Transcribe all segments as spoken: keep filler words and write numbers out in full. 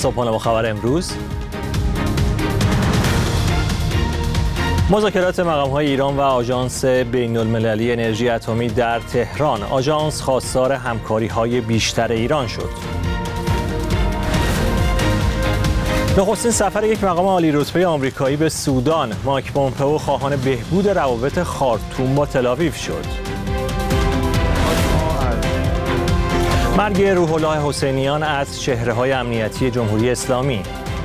صبحانه با خبر امروز. مذاکرات مقام‌های ایران و آژانس بین‌المللی انرژی اتمی در تهران. آژانس خواستار همکاری‌های بیشتر ایران شد. نخستین سفر یک مقام عالی رتبه آمریکایی به سودان. مایک پومپئو خواهان بهبود روابط خارتوم با تل‌آویو شد. مرگ روح الله حسینیان از چهره‌های امنیتی جمهوری اسلامی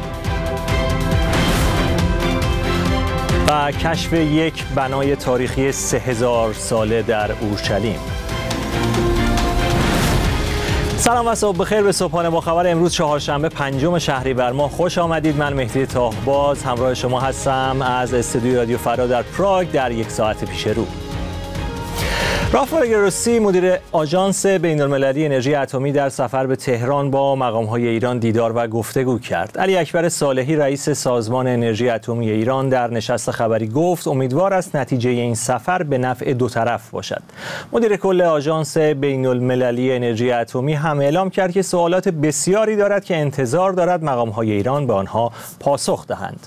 و کشف یک بنای تاریخی سه هزار ساله در اورشلیم. سلام و صبح بخیر به صبحانه با خبر امروز چهارشنبه پنجم شهریور ماه خوش آمدید. من مهدی طاهباز همراه شما هستم از استودیوی رادیو فردا در پراگ در یک ساعت پیش رو. رافائل گروسی مدیر آژانس بین‌المللی انرژی اتمی در سفر به تهران با مقام‌های ایران دیدار و گفتگو کرد. علی اکبر صالحی رئیس سازمان انرژی اتمی ایران در نشست خبری گفت امیدوار است نتیجه این سفر به نفع دو طرف باشد. مدیر کل آژانس بین‌المللی انرژی اتمی هم اعلام کرد که سوالات بسیاری دارد که انتظار دارد مقام‌های ایران به آنها پاسخ دهند.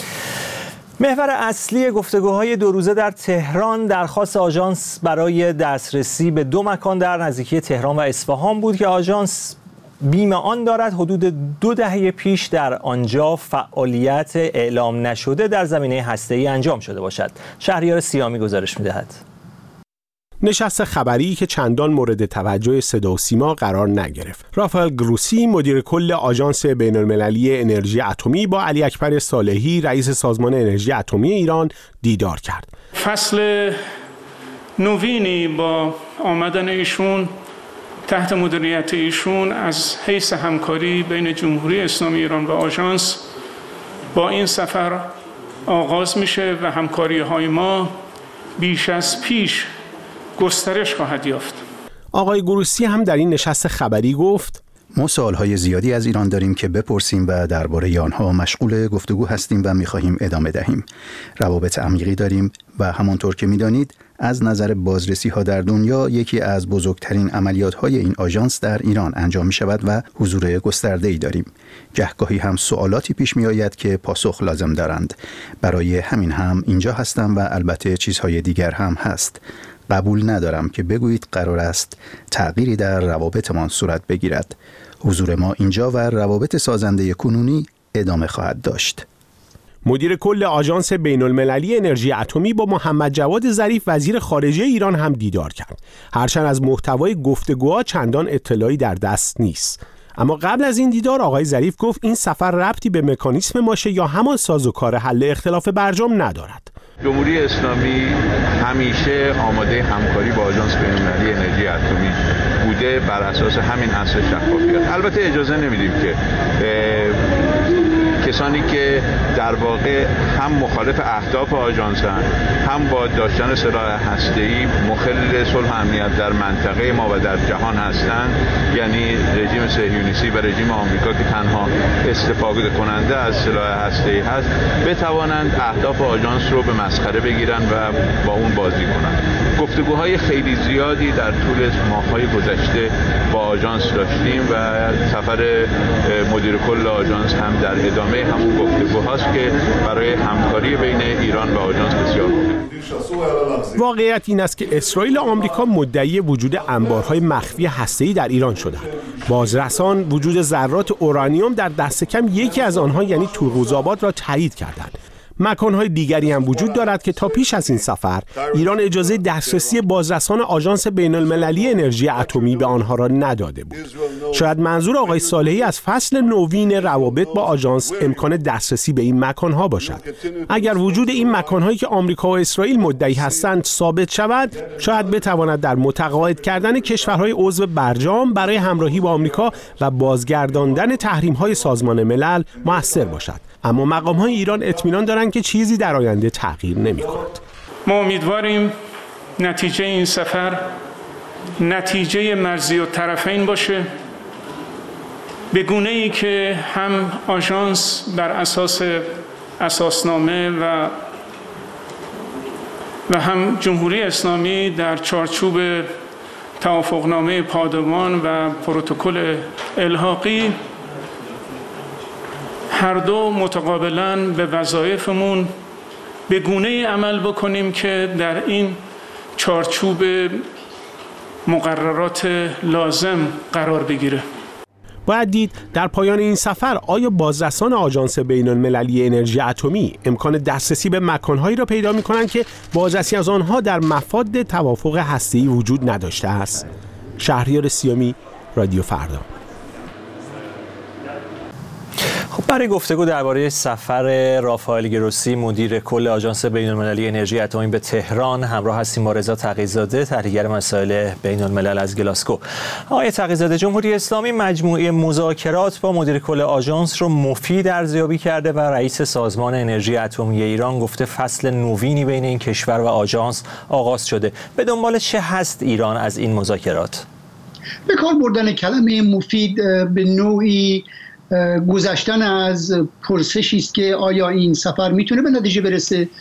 محور اصلی گفتگوهای دو روزه در تهران درخواست آژانس برای دسترسی به دو مکان در نزدیکی تهران و اصفهان بود که آژانس بیم آن دارد حدود دو دهه پیش در آنجا فعالیت اعلام نشده در زمینه هسته‌ای انجام شده باشد. شهریار سیامی گزارش می‌دهد. نشست خبری که چندان مورد توجه صدا و سیما قرار نگرفت. رافائل گروسی مدیر کل آژانس بین‌المللی انرژی اتمی با علی اکبر صالحی رئیس سازمان انرژی اتمی ایران دیدار کرد. فصل نوینی با آمدن ایشون تحت مدیریت ایشون از حیث همکاری بین جمهوری اسلامی ایران و آژانس با این سفر آغاز میشه و همکاری‌های ما بیش از پیش گسترش خواهد یافت. آقای گروسی هم در این نشست خبری گفت ما سوالهای زیادی از ایران داریم که بپرسیم و درباره آنها مشغول گفتگو هستیم و می‌خواهیم ادامه دهیم. روابط عمیقی داریم و همانطور که می‌دانید از نظر بازرسی‌ها در دنیا یکی از بزرگترین عملیات‌های این آژانس در ایران انجام می‌شود و حضور گسترده‌ای داریم. گهگاهی هم سوالاتی پیش می‌آید که پاسخ لازم دارند. برای همین هم اینجا هستم و البته چیزهای دیگر هم هست. قبول ندارم که بگویید قرار است تغییری در روابطمان صورت بگیرد. حضور ما اینجا و روابط سازنده کنونی ادامه خواهد داشت. مدیر کل آژانس بین‌المللی انرژی اتمی با محمد جواد ظریف وزیر خارجه ایران هم دیدار کرد. هرچند از محتوای گفتگوها چندان اطلاعی در دست نیست. اما قبل از این دیدار آقای ظریف گفت این سفر ربطی به مکانیسم ماشه یا همان سازوکار حل اختلاف برجام ندارد. جمهوری اسلامی همیشه آماده همکاری با آژانس بین‌المللی انرژی اتمی بوده بر اساس همین اصل شفافیت. البته اجازه نمیدیم که کسانی که در واقع هم مخالف اهداف آژانس هستند هم با داشتن سلاح هسته‌ای مخل صلح امنیت در منطقه ما و در جهان هستند، یعنی رژیم صهیونیستی و رژیم آمریکا که تنها استفاده کننده از سلاح هسته‌ای هست، بتوانند اهداف آژانس رو به مسخره بگیرن و با اون بازی کنند. گفتگوهای خیلی زیادی در طول ماه‌های گذشته با آژانس داشتیم و سفر مدیر کل آژانس هم در ادامه همون گفتگوهاست که برای همکاری بین ایران و آژانس بسیار مهمه. واقعیت این است که اسرائیل و آمریکا مدعی وجود انبارهای مخفی هسته‌ای در ایران شدند. بازرسان وجود ذرات اورانیوم در دست کم یکی از آنها یعنی تورغوزآباد را تایید کردند. مکان‌های دیگری هم وجود دارد که تا پیش از این سفر ایران اجازه دسترسی بازرسان آژانس بین‌المللی انرژی اتمی به آنها را نداده بود. شاید منظور آقای صالحی از فصل نوین روابط با آژانس امکان دسترسی به این مکان‌ها باشد. اگر وجود این مکان‌هایی که آمریکا و اسرائیل مدعی هستند ثابت شود، شاید بتواند در متقاعد کردن کشورهای عضو برجام برای همراهی با آمریکا و بازگرداندن تحریم‌های سازمان ملل مؤثر باشد. اما مقام‌های ایران اطمینان دارند که چیزی در آینده تغییر نمی‌کند. ما امیدواریم نتیجه این سفر نتیجه مرزی الطرفین باشه، به گونه‌ای که هم آژانس بر اساس اساسنامه و و هم جمهوری اسلامی در چارچوب توافقنامه پادوان و پروتکل الحاقی هر دو متقابلاً به وظایفمون به گونه‌ای عمل بکنیم که در این چارچوب مقررات لازم قرار بگیره. باید دید در پایان این سفر آیا بازرسان آژانس بین‌المللی انرژی اتمی امکان دسترسی به مکانهایی را پیدا می‌کنند که بازرسی از آنها در مفاد توافق هسته‌ای وجود نداشته است. شهریار سیامی، رادیو فردا. خب برای گفتگو درباره سفر رافائل گروسی مدیر کل آژانس بین‌المللی انرژی اتمی به تهران همراه هستیم با رضا تقی‌زاده تحلیلگر مسائل بین‌الملل از گلاسگو. آقای تقی‌زاده، جمهوری اسلامی مجموعه مذاکرات با مدیر کل آژانس رو مفید ارزیابی کرده و رئیس سازمان انرژی اتمی ایران گفته فصل نوینی بین این کشور و آژانس آغاز شده. به دنبال چه هست ایران از این مذاکرات؟ به کار بردن کلمه مفید به نوعی گذشتن از پرسشی است که آیا این سفر میتونه به نتیجه برسه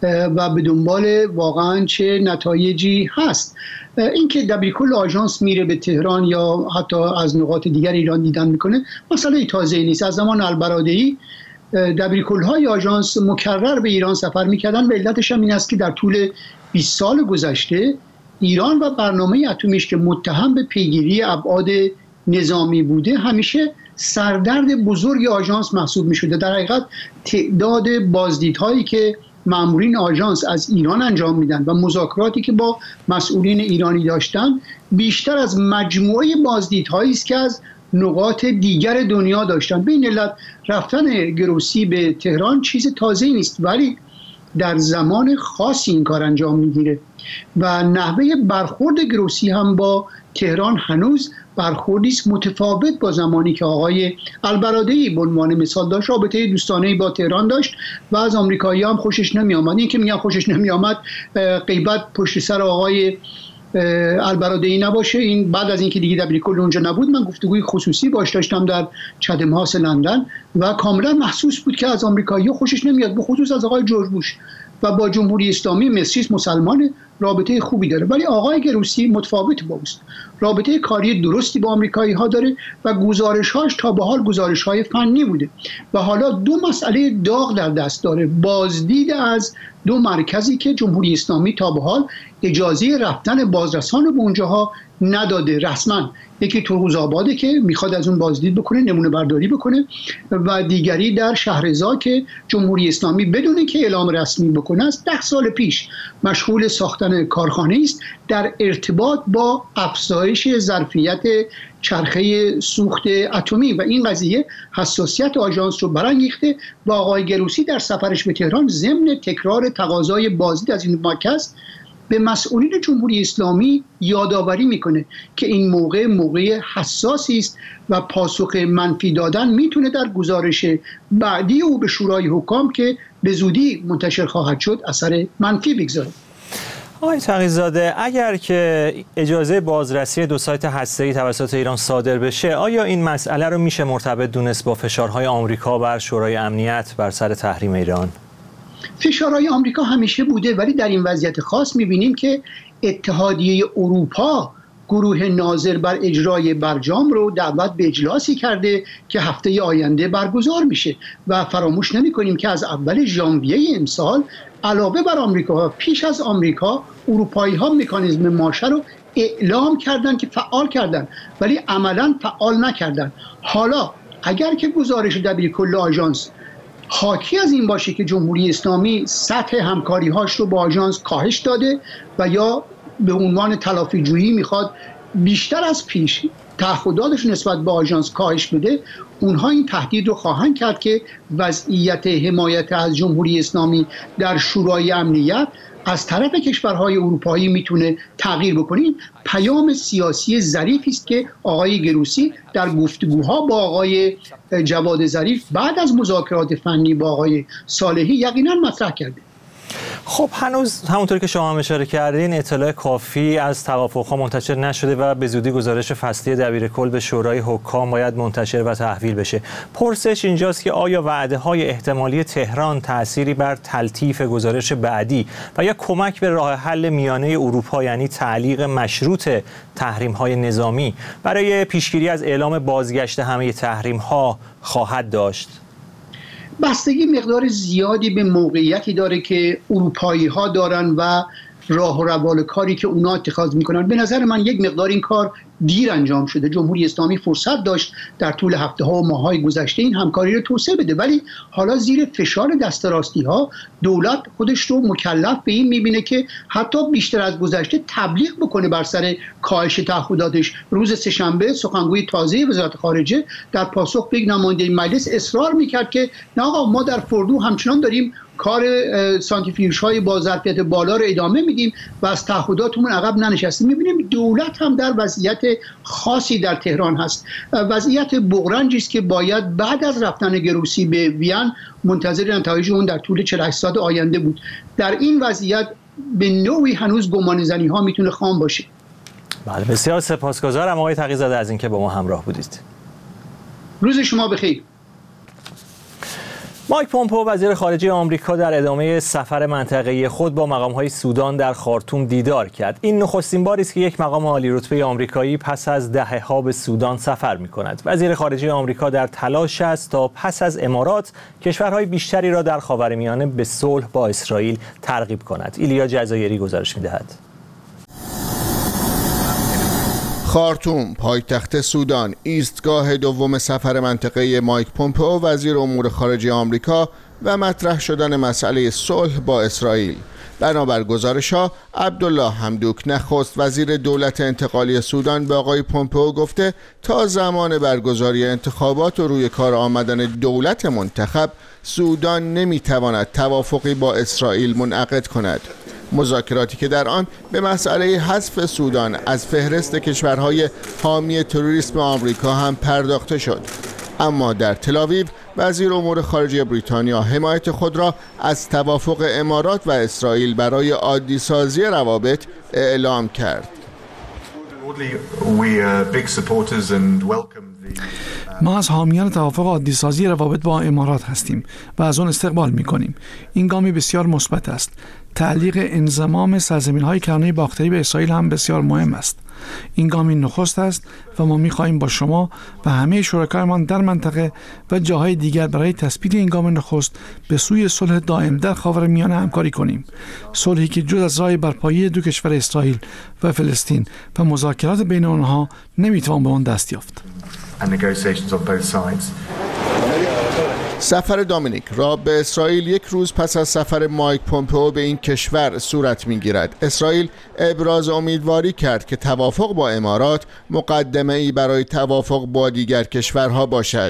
و به دنبال واقعا چه نتایجی هست. اینکه دبیرکل آژانس میره به تهران یا حتی از نقاط دیگر ایران دیدن میکنه مسئله تازه نیست. از زمان البرادعی دبیرکل‌های آژانس مکرر به ایران سفر میکردن و علتش هم این است که در طول بیست سال گذشته ایران و برنامه اتمیش که متهم به پیگیری ابعاد نظامی بوده همیشه سردرد بزرگ آژانس محسوب می شده. در حقیقت تعداد بازدیدهایی که مامورین آژانس از ایران انجام میدن و مذاکراتی که با مسئولین ایرانی داشتن بیشتر از مجموعه بازدیدهایی است که از نقاط دیگر دنیا داشتن. به این علت رفتن گروسی به تهران چیز تازه‌ای نیست، ولی در زمان خاصی این کار انجام میگیره و نحوه برخورد گروسی هم با تهران هنوز برخوردی است متفاوت با زمانی که آقای البرادعی به عنوان مثال داشت رابطه دوستانه‌ای با تهران داشت و از آمریکایی‌ها هم خوشش نمی‌آمد. این که میگن خوشش نمی‌آمد غیبت پشت سر آقای البرادعی نباشه. این بعد از اینکه دیگه دبیرکل اونجا نبود من گفتگوی خصوصی باش داشتم در چدم هاوس لندن و کاملا محسوس بود که از آمریکایی‌ها خوشش نمیاد، به خصوص از آقای جورج بوش و با جمهوری اسلامی مصری مسلمان رابطه خوبی داره. ولی آقای گروسی متفاوت با اوست. رابطه کاری درستی با آمریکایی‌ها داره و گزارش‌هاش تا به حال گزارش‌های فنی بوده و حالا دو مسئله داغ در دست داره. بازدید از دو مرکزی که جمهوری اسلامی تا به حال اجازه رفتن بازرسان به اونجاها نداده رسما. یکی ترقوزآباده که میخواد از اون بازدید بکنه، نمونه برداری بکنه، و دیگری در شهرضا که جمهوری اسلامی بدون اینکه اعلام رسمی بکنه از ده سال پیش مشغول ساختن کارخانه است در ارتباط با افزایش ظرفیت چرخه سوخت اتمی و این قضیه حساسیت آژانس رو برانگیخته و آقای گروسی در سفرش به تهران ضمن تکرار تقاضای بازدید از این مرکز به مسئولین جمهوری اسلامی یادآوری میکنه که این موقع موقع حساسی است و پاسخ منفی دادن میتونه در گزارش بعدی او به شورای حکام که به زودی منتشر خواهد شد اثر منفی بگذاره. آقای تقی‌زاده، اگر که اجازه بازرسی دو سایت هسته‌ای توسط ایران صادر بشه، آیا این مسئله رو میشه مرتبط دونست با فشارهای آمریکا بر شورای امنیت بر سر تحریم ایران؟ فشارهای آمریکا همیشه بوده، ولی در این وضعیت خاص می‌بینیم که اتحادیه اروپا گروه ناظر بر اجرای برجام رو دعوت به اجلاسی کرده که هفته آینده برگزار میشه و فراموش نمی‌کنیم که از اول ژانویه امسال علاوه بر آمریکا پیش از آمریکا اروپایی‌ها مکانیزم ماشه رو اعلام کردن که فعال کردن ولی عملاً فعال نکردن. حالا اگر که گزارش دبیرکل آژانس حاکی از این باشه که جمهوری اسلامی سطح همکاری‌هاش رو با آژانس کاهش داده و یا به عنوان تلافی جویی میخواد بیشتر از پیش تعهداتش نسبت به آژانس کاهش بده، اونها این تهدید رو خواهند کرد که وضعیت حمایت از جمهوری اسلامی در شورای امنیت از طرف کشورهای اروپایی میتونه تغییر بکنه. این پیام سیاسی ظریفی است که آقای گروسی در گفتگوها با آقای جواد ظریف بعد از مذاکرات فنی با آقای صالحی یقینا مطرح کرده. خب هنوز همونطور که شما هم اشاره کردین اطلاع کافی از توافق‌ها منتشر نشده و به زودی گزارش فصلی دبیرکل به شورای حکام باید منتشر و تحویل بشه. پرسش اینجاست که آیا وعده‌های احتمالی تهران تأثیری بر تلطیف گزارش بعدی و یا کمک به راه حل میانه اروپا یعنی تعلیق مشروط تحریم‌های نظامی برای پیشگیری از اعلام بازگشت همه تحریم‌ها خواهد داشت؟ بستگی مقدار زیادی به موقعیتی داره که اروپایی ها دارن و راه و روال کاری که اونا اتخاذ میکنن. به نظر من یک مقدار این کار دیر انجام شده. جمهوری اسلامی فرصت داشت در طول هفته ها و ماه های گذشته این همکاری رو توسعه بده، ولی حالا زیر فشار دست راستی ها دولت خودش رو مکلف به این میبینه که حتی بیشتر از گذشته تبلیغ بکنه بر سر کاهش تعهداتش. روز سه‌شنبه سخنگوی تازه وزارت خارجه در پاسخ به نماینده مجلس اصرار میکرد که نه آقا، ما در فردو همچنان داریم کار سانتریفیوژ های با ظرفیت بالا رو ادامه میدیم و از تعهداتمون عقب ننشستیم. میبینیم دولت هم در وضعیت خاصی در تهران هست، وضعیت بغرنجی است که باید بعد از رفتن گروسی به وین منتظر نتایج اون در طول چهل و هشت ساعت آینده بود. در این وضعیت به نوعی هنوز گمانه‌زنی ها میتونه خام باشه. بله، بسیار سپاسگزارم آقای تقی‌زاده از اینکه با ما همراه بودید. روز شما بخیر. مایک پومپئو وزیر خارجه آمریکا در ادامه سفر منطقه‌ای خود با مقام‌های سودان در خارتوم دیدار کرد. این نخستین باری است که یک مقام عالی رتبه آمریکایی پس از دهه‌ها به سودان سفر می‌کند. وزیر خارجه آمریکا در تلاش است تا پس از امارات کشورهای بیشتری را در خاورمیانه به صلح با اسرائیل ترغیب کند. ایلیا جزایری گزارش می‌دهد. خارتوم، پایتخت سودان، ایستگاه دوم سفر منطقه‌ای مایک پومپئو وزیر امور خارجه آمریکا و مطرح شدن مسئله صلح با اسرائیل. بنابر گزارش‌ها، عبدالله حمدوک نخست وزیر دولت انتقالی سودان به آقای پومپئو گفته تا زمان برگزاری انتخابات و روی کار آمدن دولت منتخب، سودان نمی‌تواند توافقی با اسرائیل منعقد کند. مذاکراتی که در آن به مسئله حذف سودان از فهرست کشورهای حامی تروریسم آمریکا هم پرداخته شد. اما در تل‌آویو وزیر امور خارجه بریتانیا حمایت خود را از توافق امارات و اسرائیل برای عادی سازی روابط اعلام کرد. ما از حامیان توافق عادی‌سازی روابط با امارات هستیم و از آن استقبال می‌کنیم. این گامی بسیار مثبت است. تعلیق انضمام سرزمین‌های کرانه باختری به اسرائیل هم بسیار مهم است. این گامی نخست است و ما می‌خواهیم با شما و همه شرکایمان در منطقه و جاهای دیگر برای تثبیت این گام نخست به سوی صلح دائم در خاورمیانه همکاری کنیم. صلحی که جز از راه برپایی دو کشور اسرائیل و فلسطین و مذاکرات بین آنها نمی‌توان به آن دست یافت. سفر دامینیک را به اسرائیل یک روز پس از سفر مایک پومپئو به این کشور صورت می‌گیرد. اسرائیل ابراز امیدواری کرد که توافق با امارات مقدمه‌ای برای توافق با دیگر کشورها باشد.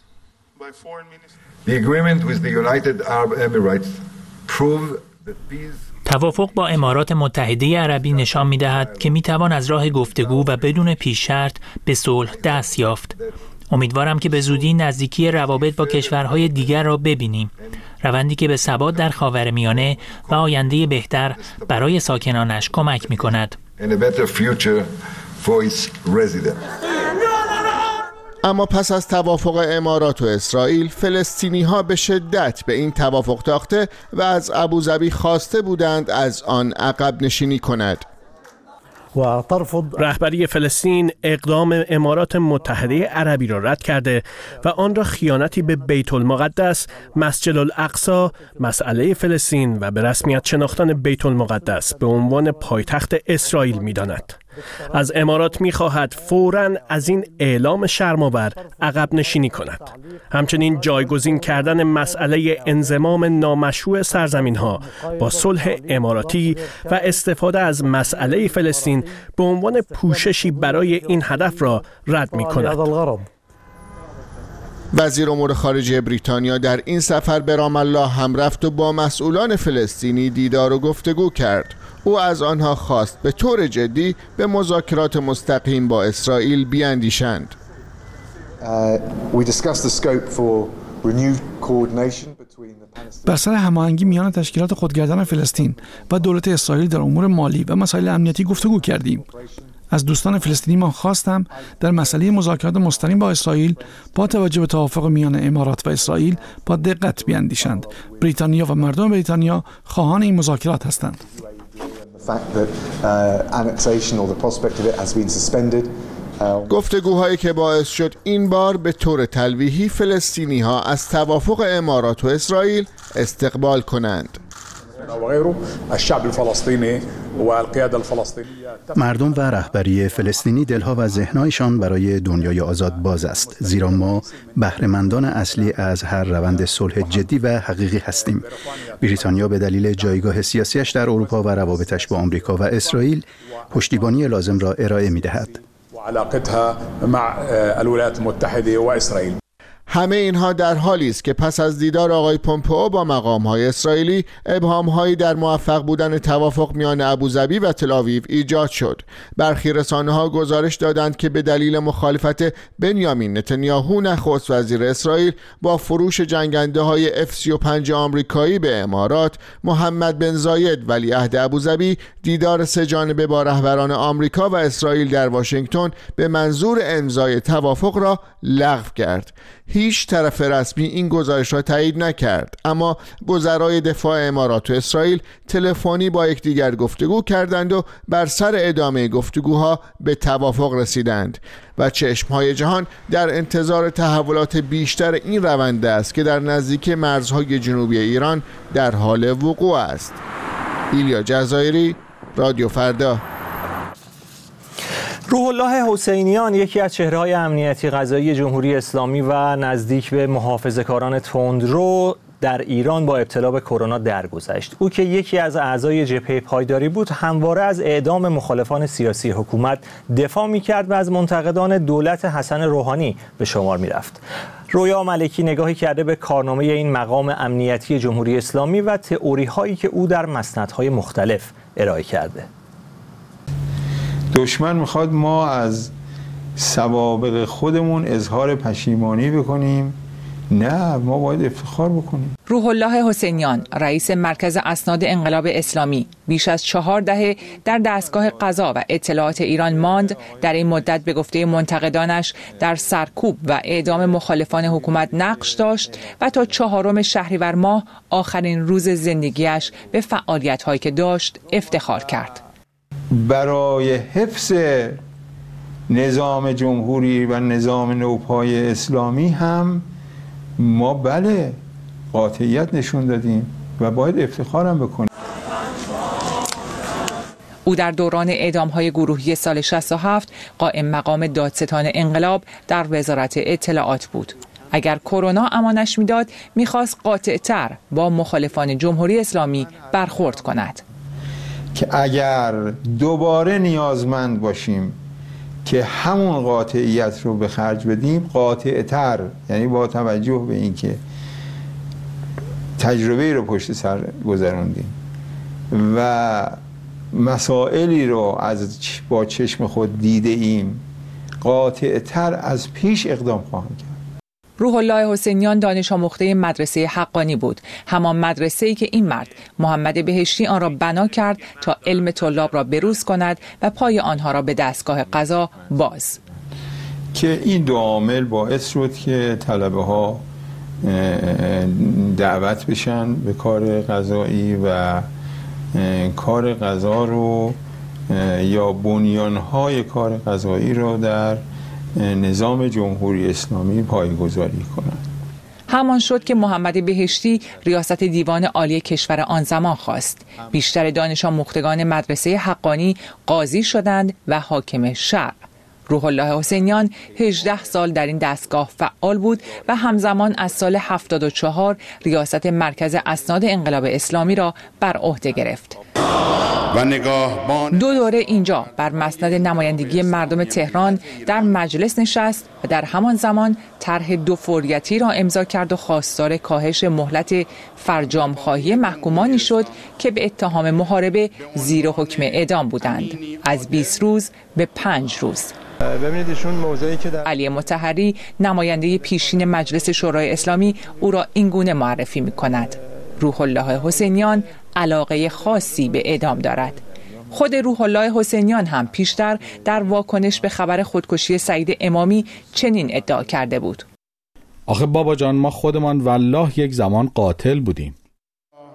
توافق با امارات متحده عربی نشان می‌دهد که می‌توان از راه گفتگو و بدون پیش شرط به صلح دست یافت. امیدوارم که به زودی نزدیکی روابط با کشورهای دیگر را ببینیم. روندی که به ثبات در خاورمیانه و آینده بهتر برای ساکنانش کمک می‌کند. اما پس از توافق امارات و اسرائیل، فلسطینی‌ها به شدت به این توافق تاخته و از ابوظبی خواسته بودند از آن عقب نشینی کند. رهبری فلسطین اقدام امارات متحده عربی را رد کرده و آن را خیانتی به بیت المقدس، مسجد الاقصی، مسئله فلسطین و به رسمیت شناختن بیت المقدس به عنوان پایتخت اسرائیل می‌داند. از امارات می‌خواهد فوراً از این اعلام شرم‌آور عقب نشینی کند. همچنین جایگزین کردن مسئله انضمام نامشروع سرزمین‌ها با صلح اماراتی و استفاده از مسئله فلسطین به عنوان پوششی برای این هدف را رد می‌کند. وزیر امور خارجه بریتانیا در این سفر به رام الله هم رفت و با مسئولان فلسطینی دیدار و گفتگو کرد. او از آنها خواست به طور جدی به مذاکرات مستقیم با اسرائیل بیاندیشند. بر سر هماهنگی میان تشکیلات خودگردان فلسطین و دولت اسرائیل در امور مالی و مسائل امنیتی گفتگو کردیم. از دوستان فلسطینی ما خواستم در مسئله مذاکرات مستقیم با اسرائیل با توجه به توافق میان امارات و اسرائیل با دقت بیاندیشند. بریتانیا و مردم بریتانیا خواهان این مذاکرات هستند. گفتگوهایی که باعث شد این بار به طور تلویحی فلسطینی ها از توافق امارات و اسرائیل استقبال کنند. مردم و رهبری فلسطینی دلها و ذهنهایشان برای دنیای آزاد باز است، زیرا ما بهره‌مندان اصلی از هر روند صلح جدی و حقیقی هستیم. بریتانیا به دلیل جایگاه سیاسیش در اروپا و روابطش با آمریکا و اسرائیل پشتیبانی لازم را ارائه می‌دهد. وعلاقتها مع الولايات المتحدة وإسرائيل. همه اینها در حالی است که پس از دیدار آقای پومپئو با مقام‌های اسرائیلی، ابهام‌هایی در موفق بودن توافق میان ابوظبی و تل‌آویو ایجاد شد. برخی رسانه‌ها گزارش دادند که به دلیل مخالفت بنیامین نتانیاهو نخست وزیر اسرائیل با فروش جنگنده‌های اف سی و پنج آمریکایی به امارات، محمد بن زاید ولیعهد ابوظبی دیدار سه جانبه با رهبران آمریکا و اسرائیل در واشنگتن به منظور امضای توافق را لغو کرد. هیچ طرف رسمی این گزارش را تایید نکرد، اما وزرای دفاع امارات و اسرائیل تلفنی با یکدیگر گفتگو کردند و بر سر ادامه گفتگوها به توافق رسیدند و چشمهای جهان در انتظار تحولات بیشتر این روند است که در نزدیک مرزهای جنوبی ایران در حال وقوع است. ایلیا جزایری، رادیو فردا. روح الله حسینیان، یکی از چهره‌های امنیتی قضایی جمهوری اسلامی و نزدیک به محافظه‌کاران تندرو، در ایران با ابتلا به کرونا درگذشت. او که یکی از اعضای جبهه پایداری بود، همواره از اعدام مخالفان سیاسی حکومت دفاع می‌کرد و از منتقدان دولت حسن روحانی به شمار می‌رفت. رویا ملکی نگاهی کرده به کارنامه این مقام امنیتی جمهوری اسلامی و تئوری‌هایی که او در مسندهای مختلف ارائه کرده. دشمن میخواد ما از سوابق خودمون اظهار پشیمانی بکنیم. نه، ما باید افتخار بکنیم. روح الله حسینیان، رئیس مرکز اسناد انقلاب اسلامی، بیش از چهار دهه در دستگاه قضا و اطلاعات ایران ماند. در این مدت به گفته منتقدانش در سرکوب و اعدام مخالفان حکومت نقش داشت و تا چهارم شهریور ماه، آخرین روز زندگیش، به فعالیت‌هایی که داشت افتخار کرد. برای حفظ نظام جمهوری و نظام نوپای اسلامی هم ما بله قاطعیت نشون دادیم و باید افتخارم بکنیم. او در دوران اعدام‌های گروهی سال شصت و هفت قائم مقام دادستان انقلاب در وزارت اطلاعات بود. اگر کرونا امانش میداد، میخواست قاطع‌تر با مخالفان جمهوری اسلامی برخورد کند. که اگر دوباره نیازمند باشیم که همون قاطعیت رو به خرج بدیم، قاطع‌تر، یعنی با توجه به اینکه تجربه رو پشت سر گذروندیم و مسائلی رو از با چشم خود دیده ایم، قاطع‌تر از پیش اقدام خواهیم کرد. روح الله حسینیان دانش آموخته مدرسه حقانی بود، همان مدرسه‌ای که این مرد محمد بهشتی آن را بنا کرد تا علم طلاب را بروز کند و پای آنها را به دستگاه قضا باز. که این دو عامل باعث شد که طلبه ها دعوت بشن به کار قضایی و کار قضا رو یا بنیانهای کار قضایی رو در نظام جمهوری اسلامی پایه‌گذاری کنند. همان شد که محمد بهشتی ریاست دیوان عالی کشور آن زمان خواست. بیشتر دانش آموختگان مدرسه حقانی قاضی شدند و حاکم شرع. روح الله حسینیان هجده سال در این دستگاه فعال بود و همزمان از سال هفتاد و چهار ریاست مرکز اسناد انقلاب اسلامی را بر عهده گرفت. و نگاهبان دو دوره اینجا بر مسند نمایندگی مردم تهران در مجلس نشست و در همان زمان طرح دو فوریتی را امضا کرد و خواستار کاهش مهلت فرجام خواهی محکومانی شد که به اتهام محاربه زیر حکم اعدام بودند، از بیست روز به پنج روز. ببینید ایشون موضعی که در علی مطهری، نماینده پیشین مجلس شورای اسلامی، او را این گونه معرفی می‌کند: روح الله حسینیان علاقه خاصی به اعدام دارد. خود روح الله حسینیان هم پیشتر در واکنش به خبر خودکشی سعید امامی چنین ادعا کرده بود: آخه بابا جان، ما خودمان والله یک زمان قاتل بودیم.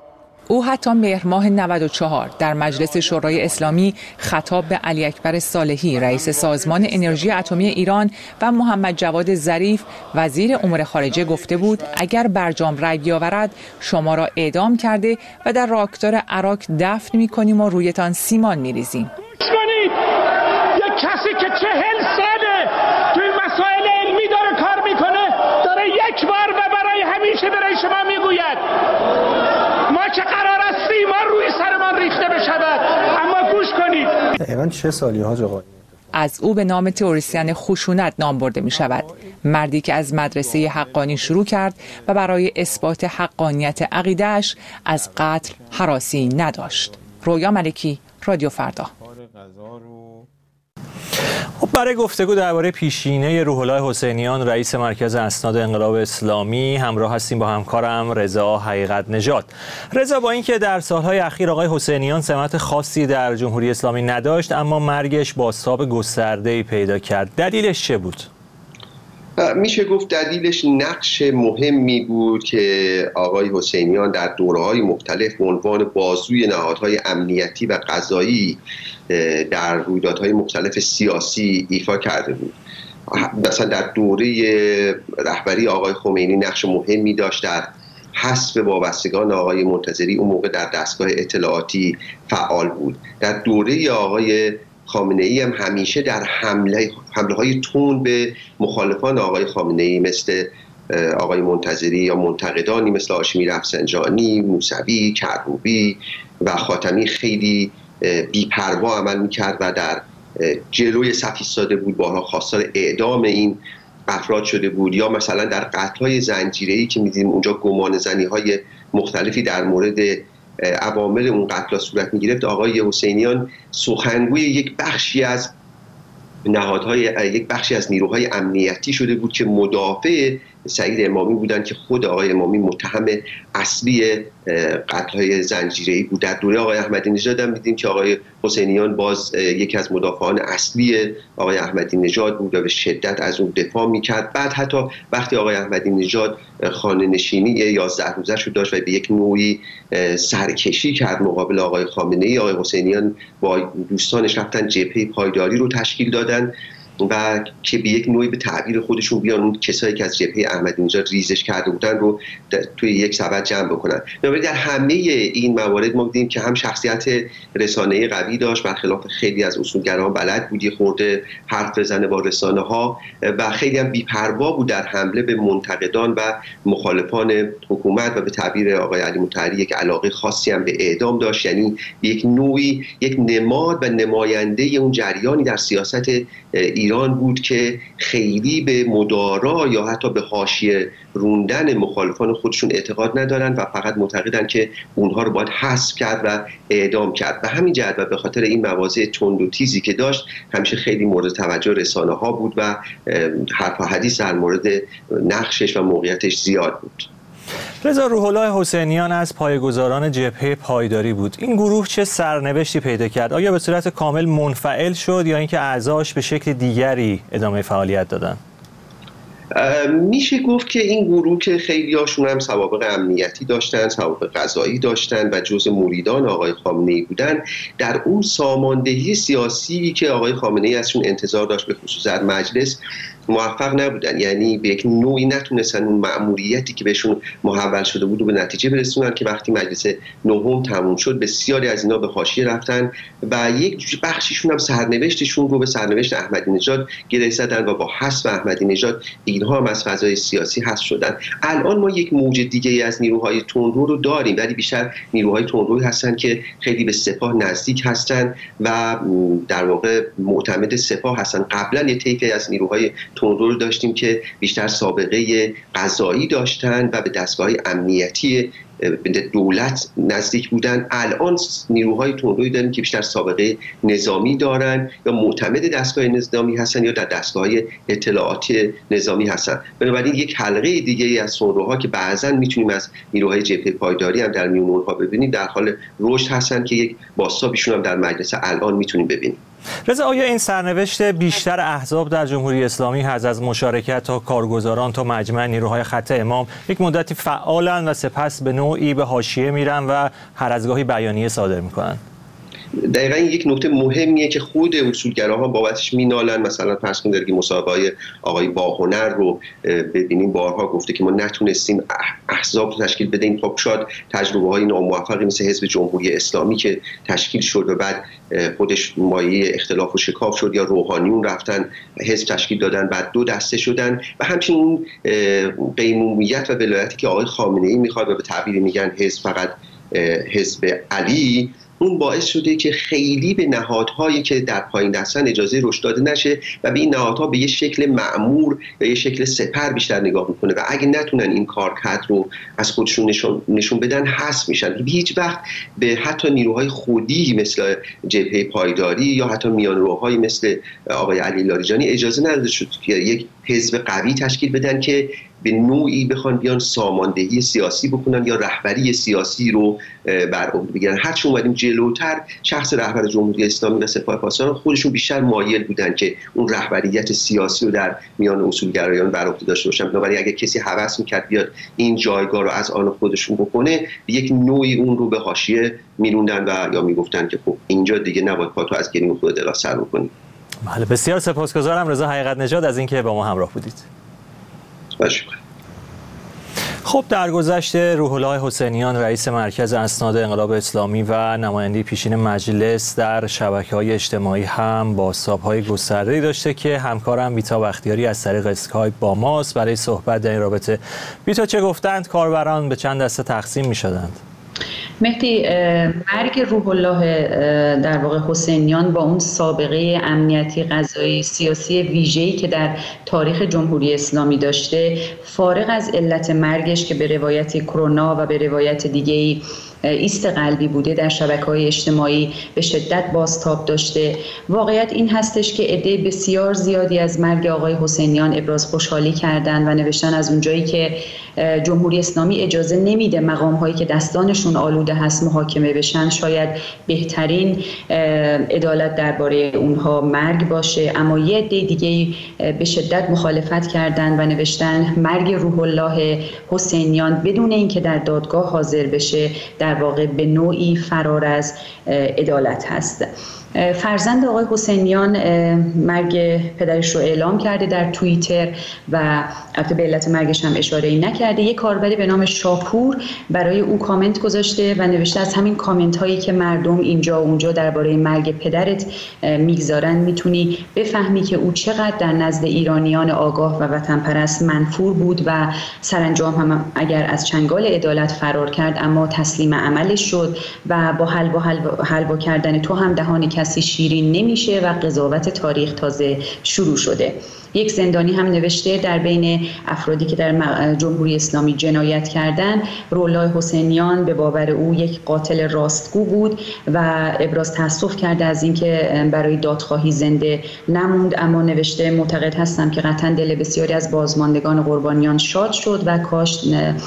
او حتی مهر ماه نود و چهار در مجلس شورای اسلامی خطاب به علی اکبر صالحی رئیس سازمان انرژی اتمی ایران و محمد جواد ظریف وزیر امور خارجه گفته بود اگر برجام رأی بیاورد شما را اعدام کرده و در راکدار عراق دفن می‌کنیم و رویتان سیمان می‌ریزیم. یک کسی که چهل ساله توی مسائل علمی داره کار میکنه داره یک بار و برای همیشه برای شما میگوید ما که قرار است سیمان روی سرمان ریخته بشود، اما گوش کنید. دقیقاً چه سالی حاج آقا؟ از او به نام تئوریسین خشونت نام برده می شود. مردی که از مدرسه حقانی شروع کرد و برای اثبات حقانیت عقیده‌اش از قتل هراسی نداشت. رویا ملکی، رادیو فردا. خب برای گفتگو درباره پیشینه روح الله حسینیان رئیس مرکز اسناد انقلاب اسلامی همراه هستیم با همکارم رضا حقیقت نژاد. رضا، با اینکه در سالهای اخیر آقای حسینیان سمت خاصی در جمهوری اسلامی نداشت اما مرگش بازتاب گسترده‌ای پیدا کرد، دلیلش چه بود؟ میشه گفت دلیلش نقش مهمی بود که آقای حسینیان در دوره‌های مختلف به عنوان بازوی نهادهای امنیتی و قضایی در رویدادهای مختلف سیاسی ایفا کرده بود. مثلا در دوره رهبری آقای خمینی نقش مهمی داشت در حذف وابستگان آقای منتظری، اون موقع در دستگاه اطلاعاتی فعال بود. در دوره آقای خامنه‌ای هم همیشه در حمله حمله های تند به مخالفان آقای خامنه‌ای مثل آقای منتظری یا منتقدانی مثل هاشمی رفسنجانی، موسوی، کروبی و خاتمی خیلی بی‌پروا عمل می‌کرد و در جلوی صف ایستاده بود، بارها خواستار اعدام این افراد شده بود. یا مثلا در قتل‌های زنجیره‌ای که می‌دیدیم اونجا گمانه‌زنی‌های مختلفی در مورد عوامل اون قتل‌ها صورت می‌گرفت، آقای حسینیان سخنگوی یک بخشی از نهادهای یک بخشی از نیروهای امنیتی شده بود که مدافع سعید امامی بودند که خود آقای امامی متهم اصلی قتل‌های زنجیره‌ای بود. در دوره آقای احمدی نژاد هم دیدیم که آقای حسینیان باز یکی از مدافعان اصلی آقای احمدی نژاد بود و به شدت از اون دفاع می‌کرد. بعد حتی وقتی آقای احمدی نژاد خانه نشینی یازده روزه شو داشت و به یک نوعی سرکشی کرد مقابل آقای خامنه‌ای، آقای حسینیان با دوستانش رفتن جبهه پایداری رو تشکیل دادن و که به یک نوعی به تعبیر خودشون بیان اون کسایی که از جبهه احمدی نژاد ریزش کرده بودن رو توی یک سبد جمع بکنن. بنابراین در همه این موارد ما دیدیم که هم شخصیت رسانه‌ای قوی داشت، برخلاف خیلی از اصولگران بلد بود یه خورده حرف بزنه با رسانه‌ها و خیلی هم بی‌پروا بود در حمله به منتقدان و مخالفان حکومت و به تعبیر آقای علی مطهری یک علاقه خاصی هم به اعدام داشت. یعنی به یک نوعی یک نماد و نماینده اون جریانی در سیاست ایران بود که خیلی به مدارا یا حتی به حاشیه روندن مخالفان خودشون اعتقاد ندارن و فقط معتقدن که اونها رو باید حذف کرد و اعدام کرد. و همین جهت و به خاطر این مواضع تند و تیزی که داشت همیشه خیلی مورد توجه رسانه‌ها بود و حرف و حدیث در مورد نقشش و موقعیتش زیاد بود. رضا، روح الله حسینیان از پایه‌گذاران جبهه پایداری بود. این گروه چه سرنوشتی پیدا کرد؟ آیا به صورت کامل منفعل شد یا اینکه اعضاش به شکل دیگری ادامه فعالیت دادن؟ میشه گفت که این گروه که خیلی هاشون هم سوابق امنیتی داشتن، سوابق قضایی داشتن و جزء مریدان آقای خامنه‌ای بودن، در اون ساماندهی سیاسی که آقای خامنه‌ای ازشون انتظار داشت به خصوص در مجلس موفق نبودن. یعنی به یک نوعی نتونستن اون مأموریتی که بهشون محول شده بود و به نتیجه برسونن که وقتی مجلس نهم تموم شد بسیاری از اینا به حاشیه رفتن و یک بخشیشون هم سرنوشتشون رو به سرنوشت احمدی نژاد گره زدن و با حذف احمدی نژاد اینها هم از فضای سیاسی حذف شدن. الان ما یک موج دیگه از نیروهای تندرو رو داریم، ولی بیشتر نیروهای تندروی هستن که خیلی به سپاه نزدیک هستن و در واقع معتمد سپاه هستن. قبلا یه طیفی از نیروهای تندرو رو داشتیم که بیشتر سابقه قضایی داشتن و به دستگاه امنیتی دولت نزدیک بودن. الان نیروهای تندروی داریم که بیشتر سابقه نظامی دارن یا معتمد دستگاه نظامی هستن یا در دستگاه اطلاعاتی نظامی هستن. بنابراین یک حلقه دیگه از تندروها که بعضا میتونیم از نیروهای جبهه پایداری هم در میون اونها ببینیم در حال رشد هستن که یک بازتابشون هم در مجلس الان میتونیم ببینیم. رضا، آیا این سرنوشت بیشتر احزاب در جمهوری اسلامی هست، از مشارکت تا کارگزاران تا مجمع نیروهای خط امام، یک مدتی فعالن و سپس به نوعی به حاشیه میرن و هر از گاهی بیانیه صادر میکنن؟ دقیقا یک نکته مهمیه که خود اصولگراها بابتش مینالن. مثلا فرض کنید درگی مسابقه آقای باهنر رو ببینیم، بارها گفته که ما نتونستیم احزاب رو تشکیل بدیم. خب شاید تجربه های ناموفقی مثل حزب جمهوری اسلامی که تشکیل شد و بعد خودش مایه اختلاف و شکاف شد، یا روحانیون رفتن حزب تشکیل دادن بعد دو دسته شدن، و همچنین اون قیمومیت و ولایتی که آقای خامنه‌ای میخواد و به تعبیری میگن حزب فقط حزب علی، اون باعث شده که خیلی به نهادهایی که در پایین دستن اجازه رشد داده نشه و به این نهادها به یه شکل مأمور یا یه شکل سپر بیشتر نگاه میکنه و اگه نتونن این کارکرد رو از خودشون نشون, نشون بدن حذف میشن. به هیچ وقت به حتی نیروهای خودی مثل جبهه پایداری یا حتی میانروهای مثل آقای علی لاریجانی اجازه نداده شد که یک حزب قوی تشکیل بدن که به نوعی بخوان بیان ساماندهی سیاسی بکنن یا رهبری سیاسی رو بر عهده بگیرن. هرچی اومدیم جلوتر، شخص رهبر جمهوری اسلامی و سپاه پاسداران خودشون بیشتر مایل بودن که اون رهبریت سیاسی رو در میان اصولگرایان بر عهده داشته باشن. بنابراین اگه کسی هوس میکرد بیاد این جایگاه رو از آن خودشون بکنه، یک نوعی اون رو به حاشیه میروندن و یا میگفتن که خب اینجا دیگه نباید پاتو از گلیم خود دلا سر بکنیم. بله، بسیار سپاسگزارم رضا حقیقت نژاد از اینکه با ما همراه بودید. باشه. خب در گذشته روح الله حسینیان رئیس مرکز اسناد انقلاب اسلامی و نماینده پیشین مجلس در شبکه‌های اجتماعی هم بازتاب‌های گسترده‌ای داشته که همکارم بیتا بختیاری از طریق اسکایپ با ماست برای صحبت در این رابطه. بیتا، چه گفتند؟ کاربران به چند دسته تقسیم می‌شدند؟ مهدی، مرگ روح الله در واقع حسینیان با اون سابقه امنیتی قضایی سیاسی ویژه‌ای که در تاریخ جمهوری اسلامی داشته، فارغ از علت مرگش که به روایت کرونا و به روایت دیگه‌ای ایست قلبی بوده، در شبکه‌های اجتماعی به شدت بازتاب داشته. واقعیت این هستش که عده بسیار زیادی از مرگ آقای حسینیان ابراز خوشحالی کردن و نوشتن از اونجایی که جمهوری اسلامی اجازه نمیده مقام‌هایی که دستانشون آلوده هست محاکمه بشن، شاید بهترین عدالت درباره اونها مرگ باشه. اما یه عده دیگه به شدت مخالفت کردن و نوشتن مرگ روح الله حسینیان بدون اینکه در دادگاه حاضر بشه در واقع به نوعی فرار از عدالت هست. فرزند آقای حسینیان مرگ پدرش رو اعلام کرده در توییتر و البته به علت مرگش هم اشاره‌ای نکرده. یک کاربری به نام شاپور برای او کامنت گذاشته و نوشته از همین کامنت هایی که مردم اینجا و اونجا درباره مرگ پدرت میگذارن میتونی بفهمی که او چقدر در نزد ایرانیان آگاه و وطن پرست منفور بود و سرانجام هم اگر از چنگال عدالت فرار کرد اما تسلیم عملش شد و با حلوا حلوا کردن تو هم دهان کسی شیرین نمیشه و قضاوت تاریخ تازه شروع شده. یک زندانی هم نوشته در بین افرادی که در جمهوری اسلامی جنایت کردند، روح الله حسینیان به باور او یک قاتل راستگو بود و ابراز تأسف کرده از اینکه برای دادخواهی زنده نموند، اما نوشته معتقد هستم که قطعا دل بسیاری از بازماندگان قربانیان شاد شد و کاش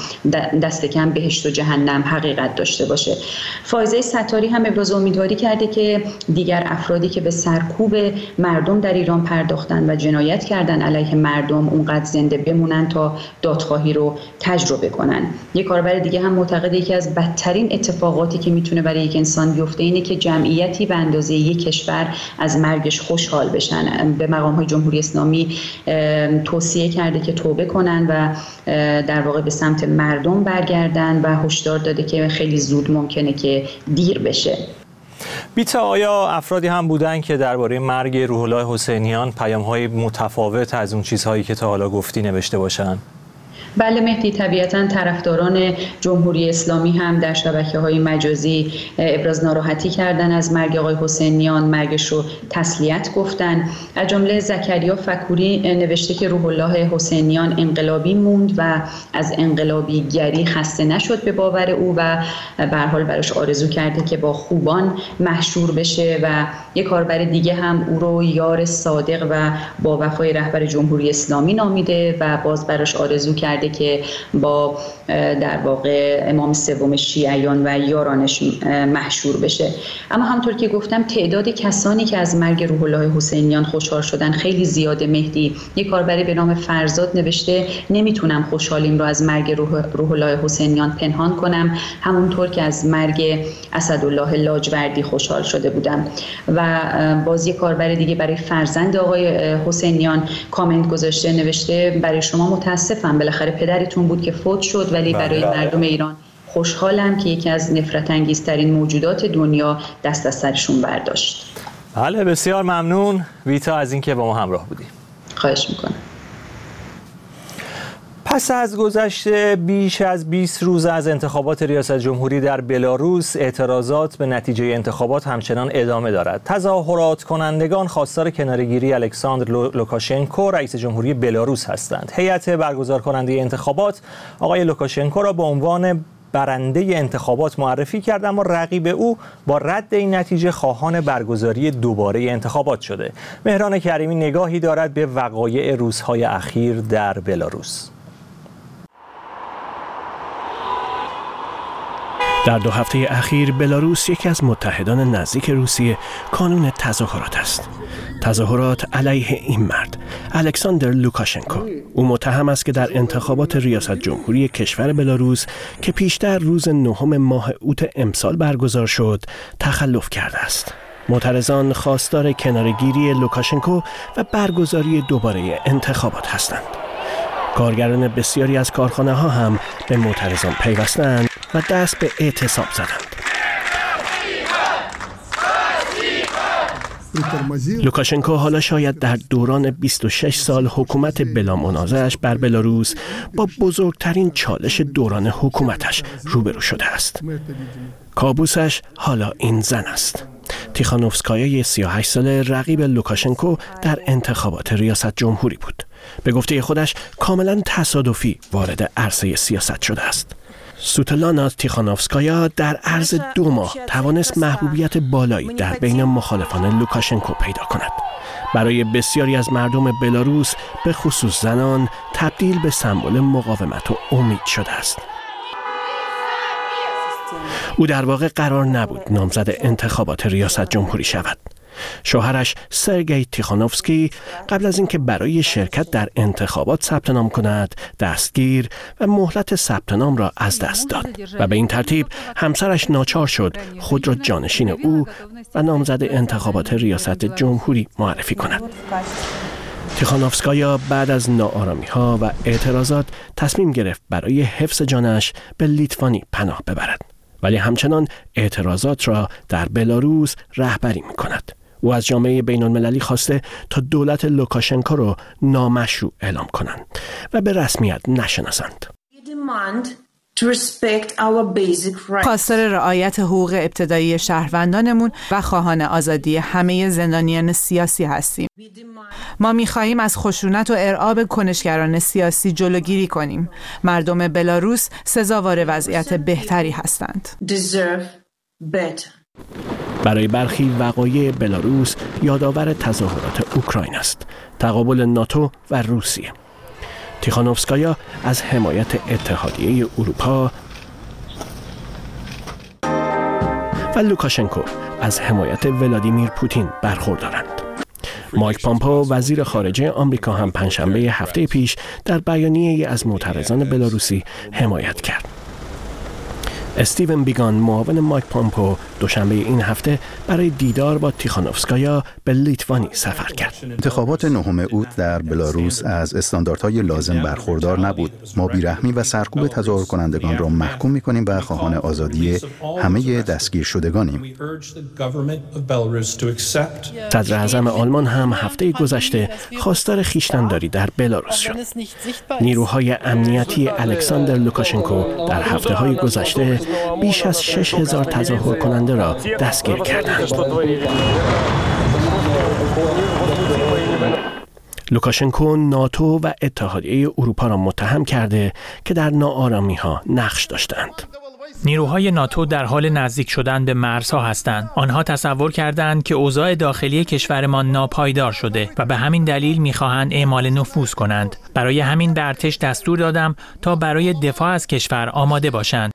دست کم بهشت و جهنم حقیقت داشته باشه. فائزه ستاری هم ابراز امیدواری کرده که دیگر افرادی که به سرکوب مردم در ایران پرداختن و جنایت کردن علیه مردم اونقدر زنده بمونن تا دادخواهی رو تجربه کنن. یک کاربر دیگه هم معتقده یکی از بدترین اتفاقاتی که میتونه برای یک انسان بیفته اینه که جمعیتی به اندازه یک کشور از مرگش خوشحال بشن. به مقام‌های جمهوری اسلامی توصیه کرده که توبه کنن و در واقع به سمت مردم برگردن و هشدار داده که خیلی زود ممکنه که دیر بشه. بیتا، آیا افرادی هم بودن که درباره مرگ روح الله حسینیان پیام‌های متفاوت از اون چیزهایی که تا حالا گفتی نوشته باشن؟ بله مهدی، طبیعتاً طرفداران جمهوری اسلامی هم در شبکه‌های مجازی ابراز ناراحتی کردن از مرگ آقای حسینیان، مرگش رو تسلیت گفتن. از جمله زکریا فکوری نوشته که روح الله حسینیان انقلابی موند و از انقلابی گری خسته نشد به باور او و به هر حال براش آرزو کرده که با خوبان محشور بشه و یک کاربر دیگه هم او رو یار صادق و با وفای رهبر جمهوری اسلامی نامیده و باز براش آرزو کرده کرده که با در واقع امام سوم شیعیان و یارانش محشور بشه. اما همونطور که گفتم تعداد کسانی که از مرگ روح الله حسینیان خوشحال شدن خیلی زیاده. مهدی یک کاربری به نام فرزاد نوشته نمیتونم خوشحالیم رو از مرگ روح, روح الله حسینیان پنهان کنم، همونطور که از مرگ اسدالله لاجوردی خوشحال شده بودم. و باز یک کاربر دیگه برای فرزند آقای حسینیان کامنت گذاشته، نوشته برای شما متاسفم، بالاخره پدرتون بود که فوت شد، ولی برای مردم ایران خوشحالم که یکی از نفرت انگیزترین موجودات دنیا دست از سرشون برداشت. بله بسیار ممنون ویتا از اینکه با ما همراه بودی. خواهش میکنم. پس از گذشته بیش از بیست روز از انتخابات ریاست جمهوری در بلاروس، اعتراضات به نتیجه انتخابات همچنان ادامه دارد. تظاهرات کنندگان خواستار کناره‌گیری الکساندر لوکاشنکو رئیس جمهوری بلاروس هستند. هیئت برگزار کننده انتخابات آقای لوکاشنکو را به عنوان برنده انتخابات معرفی کرد، اما رقیب او با رد این نتیجه خواهان برگزاری دوباره انتخابات شده. مهران کریمی نگاهی دارد به وقایع روزهای اخیر در بلاروس. در دو هفته اخیر بلاروس یکی از متحدان نزدیک روسیه کانون تظاهرات است. تظاهرات علیه این مرد، الکساندر لوکاشنکو. او متهم است که در انتخابات ریاست جمهوری کشور بلاروس که پیشتر روز نهم ماه اوت امسال برگزار شد، تخلف کرده است. معترضان خواستار کناره‌گیری لوکاشنکو و برگزاری دوباره انتخابات هستند. کارگران بسیاری از کارخانه ها هم به معترضان پیوستند و دست به اعتصاب زدند. لوکاشنکو حالا شاید در دوران بیست و شش سال حکومت بلا منازعش بر بلاروس با بزرگترین چالش دوران حکومتش روبرو شده است. کابوسش حالا این زن است. تیخانوفسکایا سی و هشت ساله رقیب لوکاشنکو در انتخابات ریاست جمهوری بود. به گفته خودش کاملا تصادفی وارد عرصه سیاست شده است. سوتلانا تیخانوفسکایا در عرض دو ماه توانست محبوبیت بالایی در بین مخالفان لوکاشنکو پیدا کند. برای بسیاری از مردم بلاروس به خصوص زنان تبدیل به سمبل مقاومت و امید شده است. او در واقع قرار نبود نامزد انتخابات ریاست جمهوری شود. شوهرش سرگئی تیخانوفسکی قبل از اینکه برای شرکت در انتخابات ثبت نام کند دستگیر و مهلت ثبت نام را از دست داد و به این ترتیب همسرش ناچار شد خود را جانشین او و نامزد انتخابات ریاست جمهوری معرفی کند. تیخانوفسکایا بعد از ناآرامی ها و اعتراضات تصمیم گرفت برای حفظ جانش به لیتوانی پناه ببرد، ولی همچنان اعتراضات را در بلاروس رهبری می کند. او از جامعه بین المللی خواسته تا دولت لوکاشنکو را نامشروع اعلام کنند و به رسمیت نشناسند. خواستار رعایت حقوق ابتدایی شهروندانمون و خواهان آزادی همه زندانیان سیاسی هستیم. ما می‌خواهیم از خشونت و ارعاب کنشگران سیاسی جلوگیری کنیم. مردم بلاروس سزاوار وضعیت بهتری هستند. برای برخی وقایع بلاروس یادآور تظاهرات اوکراین است، تقابل ناتو و روسیه. تیخانوفسکایا از حمایت اتحادیه اروپا و لوکاشنکو از حمایت ولادیمیر پوتین برخوردارند. مایک پامپو وزیر خارجه آمریکا هم پنجشنبه هفته پیش در بیانیه‌ای از معترضان بلاروسی حمایت کرد. استیون بیگان معاون مایک پامپو دوشنبه این هفته برای دیدار با تیخانوفسکایا به لیتوانی سفر کرد. انتخابات نهم اوت در بلاروس از استانداردهای لازم برخوردار نبود. ما بیرحمی و سرکوب تظاهر کنندگان را محکوم می‌کنیم و خواهان آزادی همه دستگیر شدگانیم. صدر اعظم آلمان هم هفته گذشته خواستار خویشتن‌داری در بلاروس شد. نیروهای امنیتی الکساندر لوکاشنکو در هفته‌های گذشته بیش از شش هزار تظاهر کننده را دستگیر کردند. لوکاشنکو ناتو و اتحادیه اروپا را متهم کرده که در ناآرامی‌ها نقش داشتند. نیروهای ناتو در حال نزدیک شدن به مرزها هستند. آنها تصور کردند که اوضاع داخلی کشورمان ناپایدار شده و به همین دلیل می‌خواهند اعمال نفوذ کنند. برای همین به ارتش دستور دادم تا برای دفاع از کشور آماده باشند.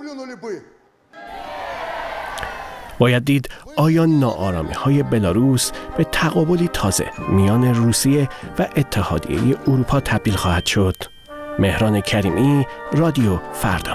باید دید آیا ناآرامی‌های بلاروس به تقابلی تازه میان روسیه و اتحادیه اروپا تبدیل خواهد شد. مهران کریمی، رادیو فردا.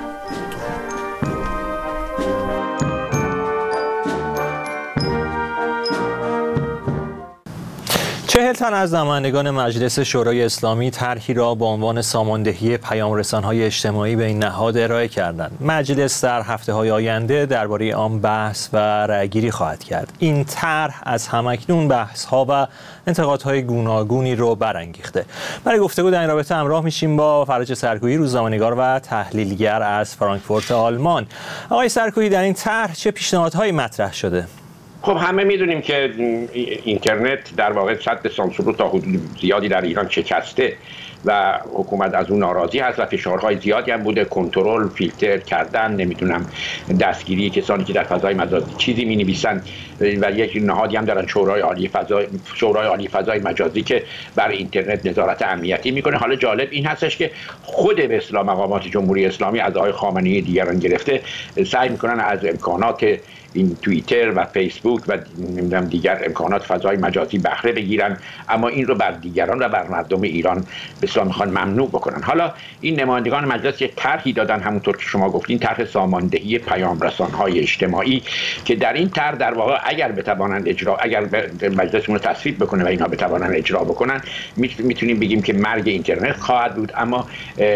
چهل تن از نمایندگان مجلس شورای اسلامی طرحی را با عنوان ساماندهی پیام‌رسان‌های اجتماعی به این نهاد ارائه کردند. مجلس در هفته‌های آینده درباره آن بحث و رأی‌گیری خواهد کرد. این طرح از همکنون بحث‌ها و انتقادهای گوناگونی رو برانگیخته. برای گفتگو در این رابطه همراه میشیم با فرج سرکویی، روزنامه‌نگار و تحلیلگر از فرانکفورت آلمان. آقای سرکویی، در این طرح چه پیشنهادهایی مطرح شده؟ خب همه میدونیم که اینترنت در واقع سد سانسور رو تا حدود زیادی در ایران شکسته و حکومت از اون ناراضی هست و فشارهای زیادی هم بوده، کنترل، فیلتر کردن، نمیدونم دستگیری کسانی که در فضای مجازی چیزی می‌نویسن و یک نهادی هم دارن شورای عالی فضای شورای عالی فضای مجازی که بر اینترنت نظارت امنیتی میکنه. حالا جالب این هستش که خود به اصطلاح مقامات جمهوری اسلامی از آقای خامنه‌ای دیگران گرفته سعی میکنن از امکانات این توییتر و فیسبوک و نمیدونم دیگر امکانات فضای مجازی بهره بگیرن، اما این رو بر دیگران و بر مردم ایران به اصطلاح میخوان ممنوع بکنن. حالا این نمایندگان مجلس یک طرحی دادن، همونطور که شما گفتین، طرح ساماندهی پیام رسان‌های اجتماعی که در این طرح در واقع اگر بتوانند اجرا اگر مجلس اون رو تصویب بکنه و اینها بتوانند اجرا بکنن، میتونیم بگیم که مرگ اینترنت خواهد بود، اما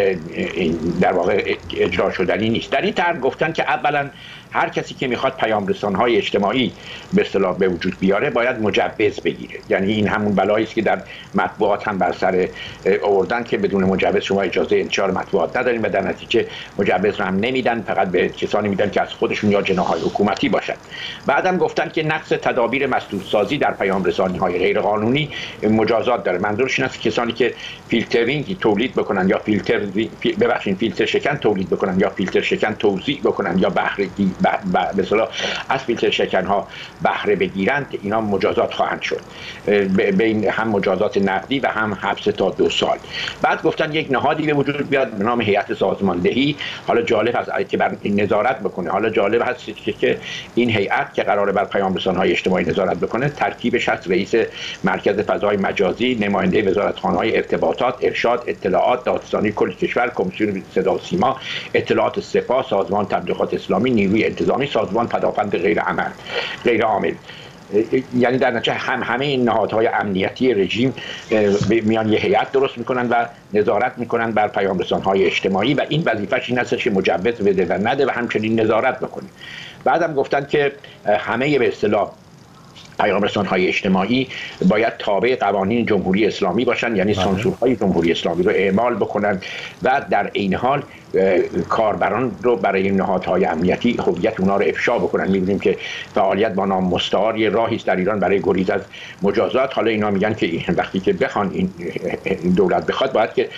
در واقع اجرا شدنی نیست. در این طرح گفتن که اولا هر کسی که میخواد پیام رسان‌های اجتماعی به اصطلاح به وجود بیاره باید مجوز بگیره. یعنی این همون بلایی است که در مطبوعات هم بر سر آوردن که بدون مجوز شما اجازه انتشار مطبوعات ندارین و در نتیجه مجوز رو هم نمیدن، فقط به کسانی میدن که از خودشون یا جناح‌های حکومتی باشن. بعدم گفتن که نقص تدابیر مسدودسازی در پیام رسانی‌های غیر قانونی مجازات داره. منظورش این است کسانی که فیلترینگ تولید بکنن یا فیلتر ببخشید فیلتر شکن تولید بکنن یا فیلتر شکن توزیع بکنن یا بهره‌گیری به اصطلاح از فیلتر شکن ها بهره بگیرند، اینا مجازات خواهند شد، بین هم مجازات نقدی و هم حبس تا دو سال. بعد گفتن یک نهادی به وجود بیاد به نام هیئت سازماندهی. حالا جالب هست که بر نظارت بکنه. حالا جالب هست که این هیئت که قراره بر پیام رسان‌های اجتماعی نظارت بکنه، ترکیبش هست رئیس مرکز فضای مجازی، نماینده وزارتخانه‌های ارتباطات، ارشاد، اطلاعات، دادرسانی کل کشور، کمیسیون صدا و سیما، اطلاعات سپاه، سازمان تبلیغات اسلامی، نیروی انتظامی، سازمان پدافند غیر عمل غیر عامل. یعنی در نتیجه هم همه این نهادهای امنیتی رژیم میان یه هیئت درست میکنن و نظارت میکنن بر پیام رسان‌های اجتماعی و این وظیفه‌ش این است که مجوز بده و نده و همچنین نظارت بکنه. بعدم گفتن که همه به اصطلاح پیام رسان‌های اجتماعی باید تابع قوانین جمهوری اسلامی باشن، یعنی سانسورهای جمهوری اسلامی رو اعمال بکنن و در این حال کاربران رو برای این نهادهای امنیتی هویت اونها رو افشا بکنن. می‌بینیم که فعالیت با نام مستعار یه راهی است در ایران برای گریز از مجازات. حالا اینا میگن که وقتی که بخوان این دولت بخواد باید که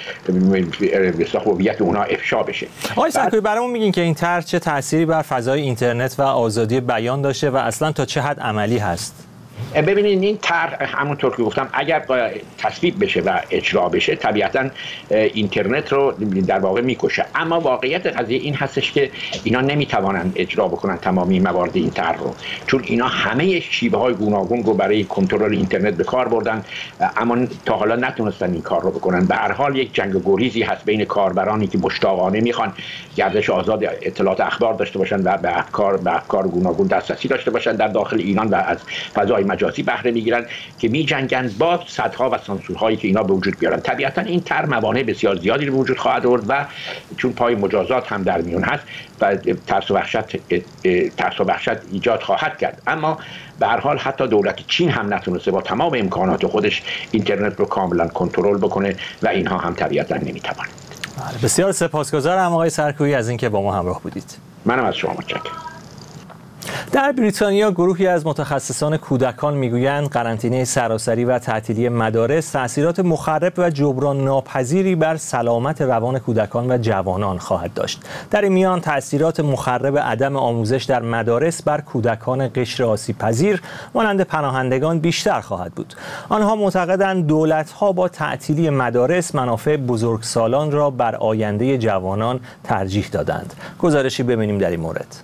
هویت اونها افشا بشه. آقای سرکویی، برامون میگین که این طرح چه تأثیری بر فضای اینترنت و آزادی بیان داشته و اصلا تا چه حد عملی هست؟ ببینید این طرح همونطور که گفتم اگر تصویب بشه و اجرا بشه طبیعتاً اینترنت رو در واقع میکشه، اما واقعیت قضیه این هستش که اینا نمیتوانند اجرا بکنن تمامی موارد این طرح رو، چون اینا همه شیوه‌های گوناگون رو برای کنترل اینترنت به کار بردن اما تا حالا نتونستن این کار رو بکنن. به هر حال یک جنگ گریزی هست بین کاربرانی که مشتاقانه میخوان گردش آزاد اطلاعات اخبار داشته باشن و به افکار به افکار گوناگون دسترسی داشته باشن در داخل ایران و از فضای مجازی بهره میگیرن که میجنگن با صدها و سانسورهایی که اینا به وجود بیارن. طبیعتا این طرح موانع بسیار زیادی رو به وجود خواهد آورد و چون پای مجازات هم در میون هست و ترس و وحشت ترس و وحشت ایجاد خواهد کرد. اما به هر حال حتی دولت چین هم نتونسته با تمام امکانات خودش اینترنت رو کاملا کنترل بکنه و اینها هم طبیعتا نمیتوانند. بسیار سپاسگزارم آقای سرکویی از اینکه با ما همراه بودید. منم از شما متشکرم. در بریتانیا گروهی از متخصصان کودکان میگویند قرنطینه سراسری و تعطیلی مدارس تأثیرات مخرب و جبران ناپذیری بر سلامت روان کودکان و جوانان خواهد داشت. در این میان تأثیرات مخرب عدم آموزش در مدارس بر کودکان قشر آسیب پذیر مانند پناهندگان بیشتر خواهد بود. آنها معتقدند دولت‌ها با تعطیلی مدارس منافع بزرگسالان را بر آینده جوانان ترجیح دادند. گزارشی ببینیم در این مورد.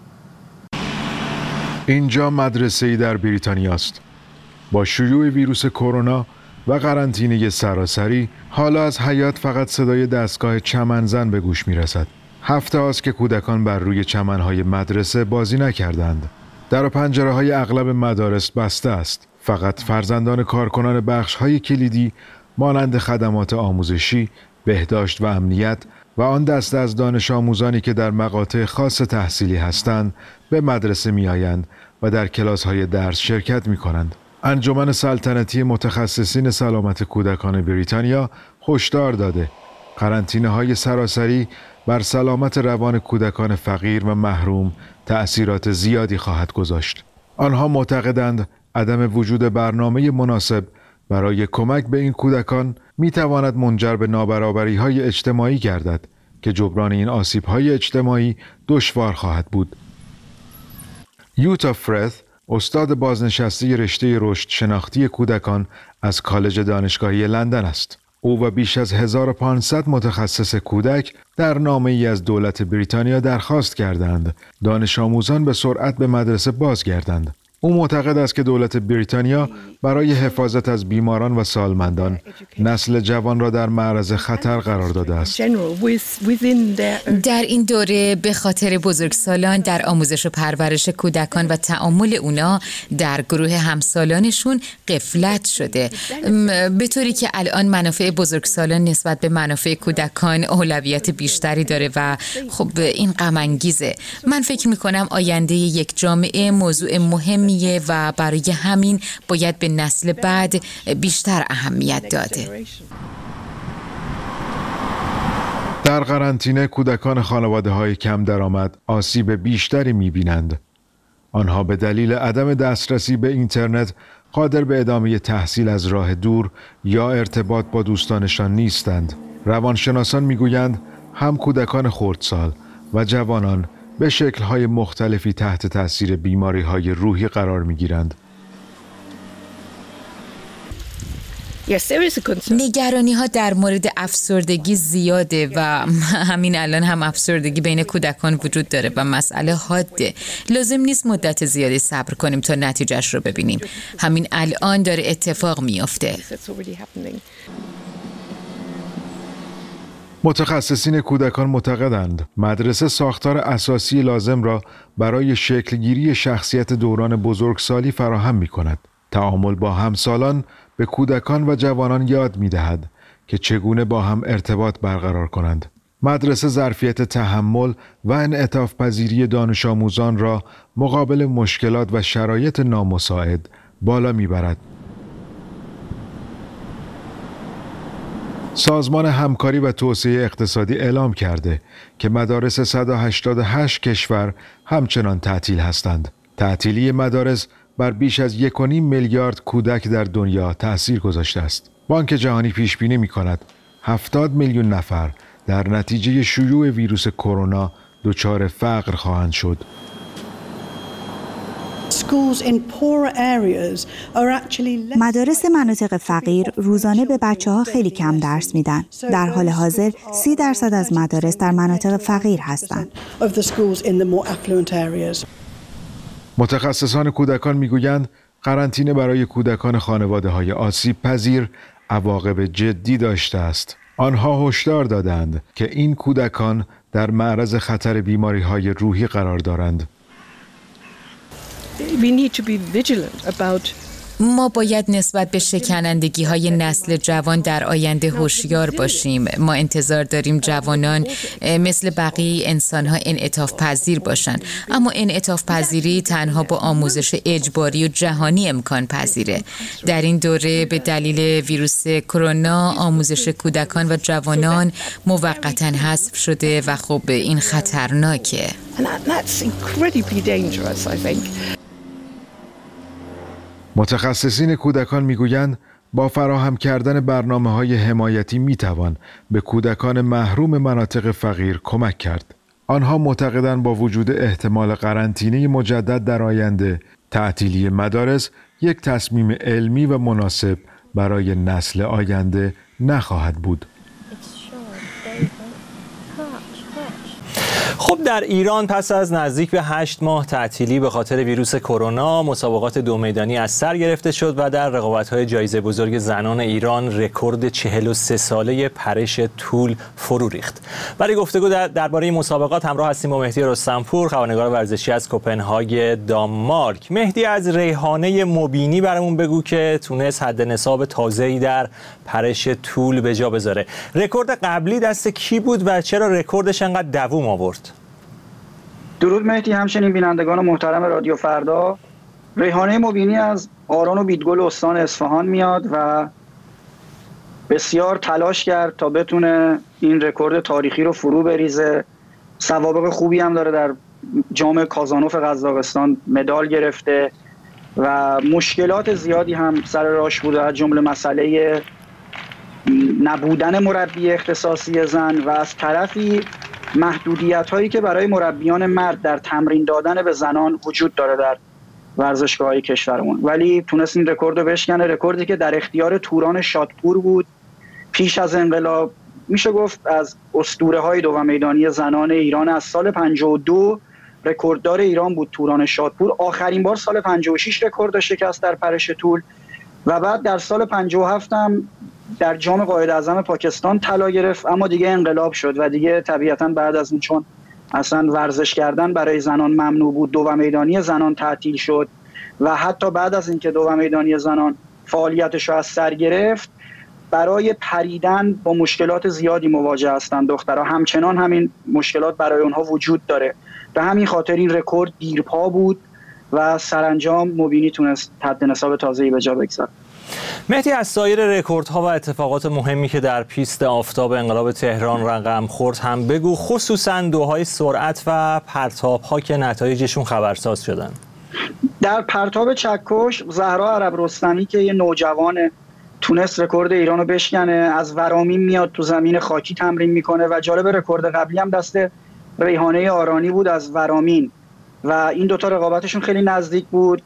اینجا مدرسه‌ای در بریتانیا است. با شیوع ویروس کرونا و قرنطینه سراسری، حالا از حیاط فقط صدای دستگاه چمنزن به گوش می‌رسد. هفته است که کودکان بر روی چمن‌های مدرسه بازی نکردند. در و پنجره‌های اغلب مدارس بسته است. فقط فرزندان کارکنان بخش‌های کلیدی مانند خدمات آموزشی، بهداشت و امنیت و آن دسته از دانش آموزانی که در مقاطع خاص تحصیلی هستند به مدرسه می‌آیند و در کلاس‌های درس شرکت می‌کنند. انجمن سلطنتی متخصصین سلامت کودکان بریتانیا هشدار داده قرنطینه‌های سراسری بر سلامت روان کودکان فقیر و محروم تأثیرات زیادی خواهد گذاشت. آنها معتقدند عدم وجود برنامه مناسب برای کمک به این کودکان می‌تواند منجر به نابرابری‌های اجتماعی گردد که جبران این آسیب‌های اجتماعی دشوار خواهد بود. یوتا فرث، استاد بازنشسته رشته رشد شناختی کودکان از کالج دانشگاهی لندن است. او و بیش از هزار و پانصد متخصص کودک در نامه‌ای از دولت بریتانیا درخواست کردند دانش آموزان به سرعت به مدرسه بازگردند. او معتقد است که دولت بریتانیا برای حفاظت از بیماران و سالمندان نسل جوان را در معرض خطر قرار داده است. در این دوره به خاطر بزرگسالان در آموزش و پرورش کودکان و تعامل اونا در گروه همسالانشون غفلت شده، به طوری که الان منافع بزرگسالان نسبت به منافع کودکان اولویت بیشتری داره و خب این غم انگیزه. من فکر میکنم آینده یک جامعه موضوع مهم و برای همین باید به نسل بعد بیشتر اهمیت داده. در قرنطینه کودکان خانواده‌های کم درآمد آسیب بیشتری می‌بینند. آنها به دلیل عدم دسترسی به اینترنت قادر به ادامه تحصیل از راه دور یا ارتباط با دوستانشان نیستند. روانشناسان می‌گویند هم کودکان خردسال و جوانان به شکل‌های مختلفی تحت تاثیر بیماری‌های روحی قرار می‌گیرند. نگرانی ها در مورد افسردگی زیاده و همین الان هم افسردگی بین کودکان وجود داره و مسئله حاده. لازم نیست مدت زیادی صبر کنیم تا نتیجهش رو ببینیم. همین الان داره اتفاق میفته. متخصصین کودکان معتقدند مدرسه ساختار اساسی لازم را برای شکلگیری شخصیت دوران بزرگسالی فراهم می‌کند. تعامل با همسالان به کودکان و جوانان یاد می‌دهد که چگونه با هم ارتباط برقرار کنند. مدرسه ظرفیت تحمل و انعطاف پذیری دانش آموزان را مقابل مشکلات و شرایط نامساعد بالا می‌برد. سازمان همکاری و توسعه اقتصادی اعلام کرده که مدارس صد و هشتاد و هشت کشور همچنان تعطیل هستند. تعطیلی مدارس بر بیش از یک و نیم میلیارد کودک در دنیا تأثیر گذاشته است. بانک جهانی پیش بینی می‌کند هفتاد میلیون نفر در نتیجه شیوع ویروس کرونا دچار فقر خواهند شد. مدارس مناطق فقیر روزانه به بچه‌ها خیلی کم درس میدن. در حال حاضر سی درصد از مدارس در مناطق فقیر هستند. متخصصان کودکان میگویند قرنطینه برای کودکان خانواده‌های آسیب پذیر عواقب جدی داشته است. آنها هشدار دادند که این کودکان در معرض خطر بیماری‌های روحی قرار دارند. ما باید نسبت به شکنندگی های نسل جوان در آینده هوشیار باشیم. ما انتظار داریم جوانان مثل بقیه انسان ها انعطاف پذیر باشن، اما انعطاف پذیری تنها با آموزش اجباری و جهانی امکان پذیره. در این دوره به دلیل ویروس کرونا آموزش کودکان و جوانان موقتاً حذف شده و خب این خطرناکه. متخصصین کودکان میگویند با فراهم کردن برنامه‌های حمایتی میتوان به کودکان محروم مناطق فقیر کمک کرد. آنها معتقدند با وجود احتمال قرنطینه مجدد در آینده، تعطیلی مدارس یک تصمیم علمی و مناسب برای نسل آینده نخواهد بود. خب در ایران پس از نزدیک به هشت ماه تعطیلی به خاطر ویروس کرونا مسابقات دو میدانی از سر گرفته شد و در رقابت‌های جایزه بزرگ زنان ایران رکورد چهل و سه ساله پرش طول فرو ریخت. برای گفتگو در درباره این مسابقات همراه هستیم با مهدی رستمپور، خبرنگار ورزشی از کوپنهاگ دانمارک. مهدی، از ریحانه مبینی برامون بگو که تونست حد نصاب تازه‌ای در پرش طول به جا بذاره. رکورد قبلی دست کی بود و چرا رکوردش انقدر دووم آورد؟ درود مهدی، همچنین بینندگان محترم رادیو فردا. ریحانه مبینی از آران و بیدگل استان اصفهان میاد و بسیار تلاش کرد تا بتونه این رکورد تاریخی رو فرو بریزه. سوابق خوبی هم داره، در جام کازانوف قزاقستان مدال گرفته و مشکلات زیادی هم سر راش بوده، از جمله مسئله نبودن مربی اختصاصی زن و از طرفی محدودیت هایی که برای مربیان مرد در تمرین دادن به زنان وجود داره در ورزشگاه‌های کشورمون، ولی تونست این رکورد رو بشکنه. رکوردی که در اختیار توران شادپور بود پیش از انقلاب. میشه گفت از اسطوره های دو میدانی زنان ایران. از سال پنجاه و دو رکورددار ایران بود توران شادپور، آخرین بار سال پنجاه و شش رکورد شکست در پرش طول و بعد در سال پنجاه و هفت هم در جام قائداعظم پاکستان طلا گرفت، اما دیگه انقلاب شد و دیگه طبیعتاً بعد از اون چون اصلا ورزش کردن برای زنان ممنوع بود، دو میدانی زنان تعطیل شد و حتی بعد از اینکه دو میدانی زنان فعالیتش رو از سر گرفت برای پریدن با مشکلات زیادی مواجه هستند دخترها. همچنان همین مشکلات برای اونها وجود داره. به همین خاطر این رکورد دیرپا بود و سرانجام مبینی تونست حد نصاب تازه‌ای به جا بگذاره. مهدی، از سایر رکوردها و اتفاقات مهمی که در پیست آفتاب انقلاب تهران رقم خورد هم بگو، خصوصا دوهای سرعت و پرتاب‌ها که نتایجشون خبرساز شدن. در پرتاب چکش زهرا عرب رستمی که یه نوجوان تونست رکورد ایرانو بشکنه، از ورامین میاد تو زمین خاکی تمرین میکنه و جالب رکورد قبلی هم دست ریحانه آرانی بود از ورامین و این دوتا رقابتشون خیلی نزدیک بود.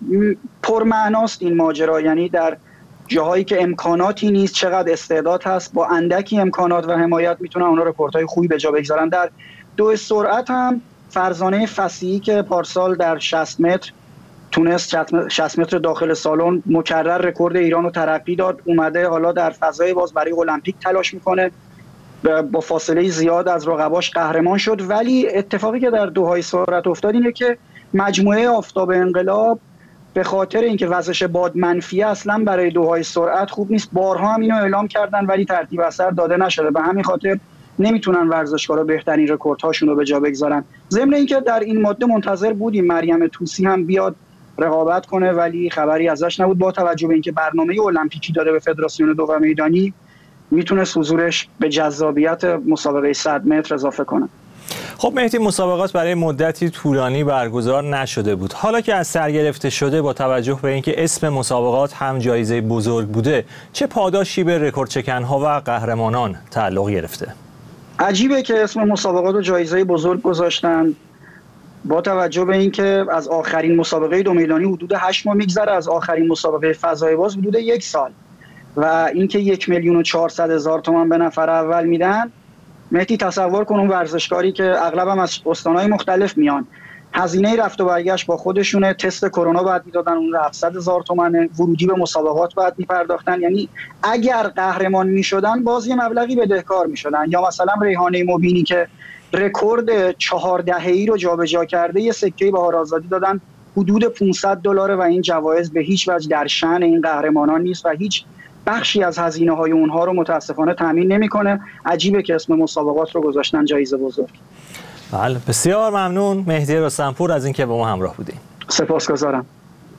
پرمعناست این ماجرا، یعنی در جاهایی که امکاناتی نیست چقدر استعداد هست، با اندکی امکانات و حمایت میتونن اونا رکوردهای خوبی به جا بگذارن. در دو سرعت هم فرزانه فصیحی که پارسال در شصت متر تونست شصت متر داخل سالن مکرر رکورد ایران رو ترقی داد، اومده حالا در فضای باز برای المپیک تلاش میکنه، با فاصله زیاد از رقباش قهرمان شد. ولی اتفاقی که در دوهای سرعت افتاد اینه که مجموعه آفتاب انقلاب به خاطر اینکه وزش باد منفیه اصلا برای دوهای سرعت خوب نیست. بارها هم اینو اعلام کردن ولی ترتیب اثر داده نشده، به همین خاطر نمیتونن ورزشکارا بهترین رکوردهاشون رو به جا بگذارن. ضمن اینکه در این ماده منتظر بودیم مریم طوسی هم بیاد رقابت کنه ولی خبری ازش نبود. با توجه به اینکه برنامه المپیکی داره به فدراسیون دو میدانی، میتونست حضورش به جذابیت مسابقه صد متر اضافه کنه. خب مهدی، مسابقات برای مدتی طولانی برگزار نشده بود. حالا که از سر گرفته شده، با توجه به اینکه اسم مسابقات هم جایزه بزرگ بوده، چه پاداشی به رکوردچکن‌ها و قهرمانان تعلق گرفته؟ عجیبه که اسم مسابقات رو جایزه بزرگ گذاشتن، با توجه به اینکه از آخرین مسابقه دو میدانی حدود هشت ماه میگذره، از آخرین مسابقه فضای باز حدود یک سال و اینکه یک میلیون و چهارصد هزار تومان به نفر اول میدن. مهدی تصور کن اون ورزشکاری که اغلب هم از استانهای مختلف میان، هزینه رفت و برگشت با خودشونه، تست کرونا باید میدادن، اون هفتصد هزار تومانه، ورودی به مسابقات باید میپرداختن. یعنی اگر قهرمان میشدن باز یه مبلغی بدهکار میشدن. یا مثلا ریحانه مبینی که رکورد چهار دهه‌ای رو جابجا کرده، یه سکه بهار آزادی دادن حدود پانصد دلار و این جوایز به هیچ وجه در شأن این قهرمانان نیست و هیچ بخشی از هزینه های اونها رو متاسفانه تامین نمیکنه. عجیبه که اسم مسابقات رو گذاشتن جایزه بزرگ. بله، بسیار ممنون مهدی رستمپور از اینکه با ما همراه بودیم. سپاسگزارم.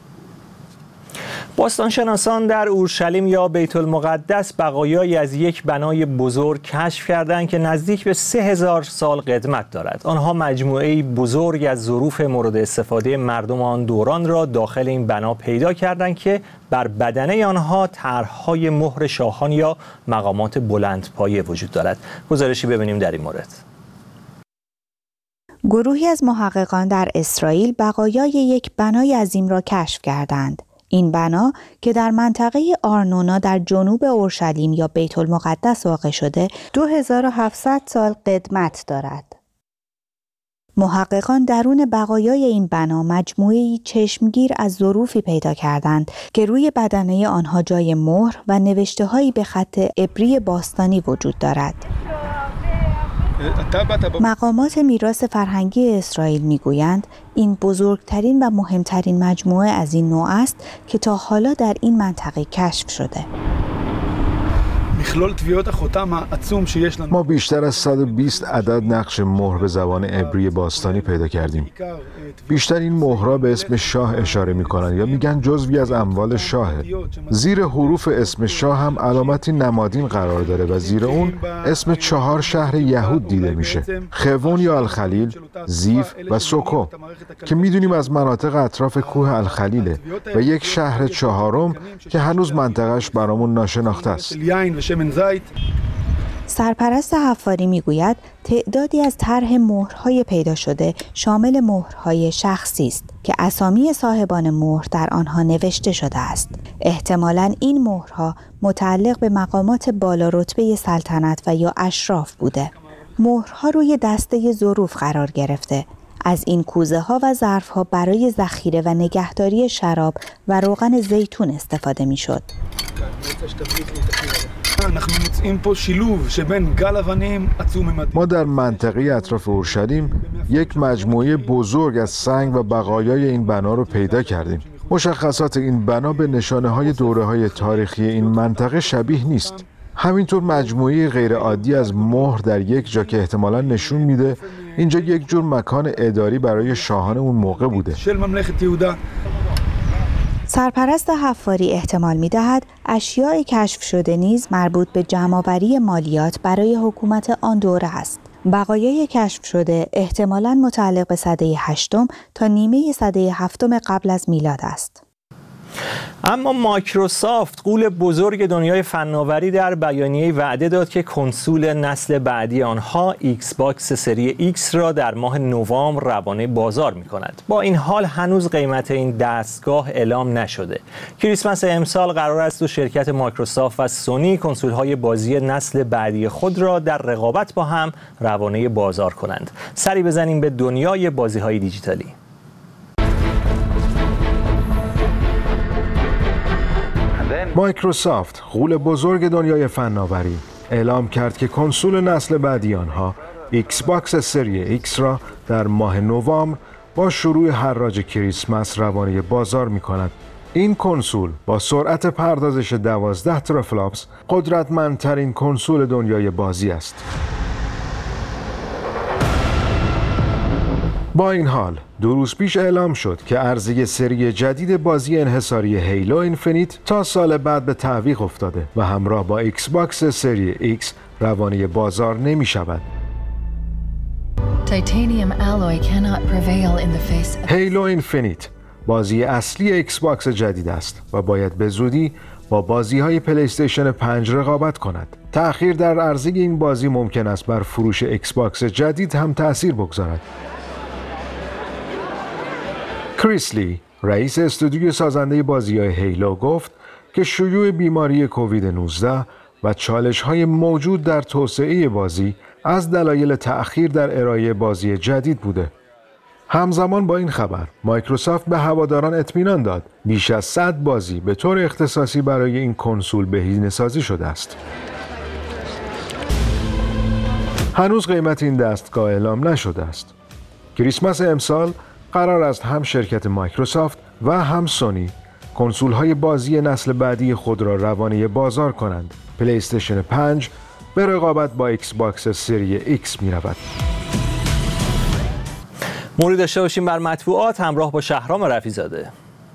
باستانشناسان در اورشلیم یا بیت المقدس بقایایی از یک بنای بزرگ کشف کردند که نزدیک به سه هزار سال قدمت دارد. آنها مجموعه‌ای بزرگ از ظروف مورد استفاده مردم آن دوران را داخل این بنا پیدا کردند که بر بدنه آنها طرح‌های مهر شاهان یا مقامات بلندپایه وجود دارد. گزارشی ببینیم در این مورد. گروهی از محققان در اسرائیل بقایای یک بنای عظیم را کشف کردند. این بنا که در منطقه آرنونا در جنوب اورشلیم یا بیت المقدس واقع شده دو هزار و هفتصد سال قدمت دارد. محققان درون بقایای این بنا مجموعه‌ای چشمگیر از ظروفی پیدا کردند که روی بدنه آنها جای مهر و نوشته‌هایی به خط عبری باستانی وجود دارد. مقامات میراث فرهنگی اسرائیل میگویند این بزرگترین و مهمترین مجموعه از این نوع است که تا حالا در این منطقه کشف شده. ما بیشتر از صد و بیست عدد نقش مهر به زبان عبری باستانی پیدا کردیم. بیشتر این مهرها به اسم شاه اشاره می‌کنند یا میگن جزوی از اموال شاهه. زیر حروف اسم شاه هم علامتی نمادین قرار داره و زیر اون اسم چهار شهر یهود دیده میشه: خوون یا الخلیل، زیف و سوکو که میدونیم از مناطق اطراف کوه الخلیله و یک شهر چهارم که هنوز منطقهش برامون ناشناخته است. سرپرست حفاری میگوید تعدادی از طرح مهرهای پیدا شده شامل مهرهای شخصی است که اسامی صاحبان مهر در آنها نوشته شده است. احتمالاً این مهرها متعلق به مقامات بالا رتبه سلطنت و یا اشراف بوده. مهرها روی دسته ظروف قرار گرفته. از این کوزه ها و ظرف ها برای ذخیره و نگهداری شراب و روغن زیتون استفاده می شد. ما در منطقه اطراف اورشلیم یک مجموعه بزرگ از سنگ و بقایای این بنا رو پیدا کردیم. مشخصات این بنا به نشانه های دوره های تاریخی این منطقه شبیه نیست. همینطور مجموعه غیرعادی از مهر در یک جا که احتمالاً نشون میده اینجا یک جور مکان اداری برای شاهان اون موقع بوده. سرپرست حفاری احتمال می‌دهد اشیاء کشف شده نیز مربوط به جمع‌آوری مالیات برای حکومت آن دوره است. بقایای کشف شده احتمالاً متعلق به سده هشتم تا نیمه سده هفتم قبل از میلاد است. اما مایکروسافت غول بزرگ دنیای فناوری در بیانیه وعده داد که کنسول نسل بعدی آنها ایکس باکس سری ایکس را در ماه نوامبر روانه بازار می‌کند. با این حال هنوز قیمت این دستگاه اعلام نشده. کریسمس امسال قرار است دو شرکت مایکروسافت و سونی کنسول‌های بازی نسل بعدی خود را در رقابت با هم روانه بازار کنند. سری بزنیم به دنیای بازی‌های دیجیتالی. مایکروسافت غول بزرگ دنیای فناوری اعلام کرد که کنسول نسل بعدی آنها ایکس باکس سری ایکس را در ماه نوامبر با شروع حراج کریسمس روانه بازار می کند. این کنسول با سرعت پردازش دوازده ترافلاپس قدرتمندترین کنسول دنیای بازی است. با این حال دو روز پیش اعلام شد که عرضه سری جدید بازی انحصاری هیلو اینفینیت تا سال بعد به تعویق افتاده و همراه با ایکس باکس سری ایکس روانه بازار نمی شود. هیلو اینفینیت بازی اصلی ایکس باکس جدید است و باید به زودی با بازی های پلی استیشن پنج رقابت کند. تأخیر در عرضه این بازی ممکن است بر فروش ایکس باکس جدید هم تأثیر بگذارد. کریس لی، رئیس استودیوی سازنده بازی‌های هیلو گفت که شیوع بیماری کووید نوزده و چالش‌های موجود در توسعه بازی از دلایل تأخیر در ارائه بازی جدید بوده. همزمان با این خبر، مایکروسافت به هواداران اطمینان داد بیش از صد بازی به طور اختصاصی برای این کنسول بهینه‌سازی شده است. هنوز قیمت این دستگاه اعلام نشده است. کریسمس امسال قرار است هم شرکت مایکروسافت و هم سونی کنسول‌های بازی نسل بعدی خود را روانه بازار کنند. پلی استیشن پنج به رقابت با ایکس باکس سری ایکس می رود. موری داشته باشیم بر مطبوعات همراه با شهرام رفیع‌زاده.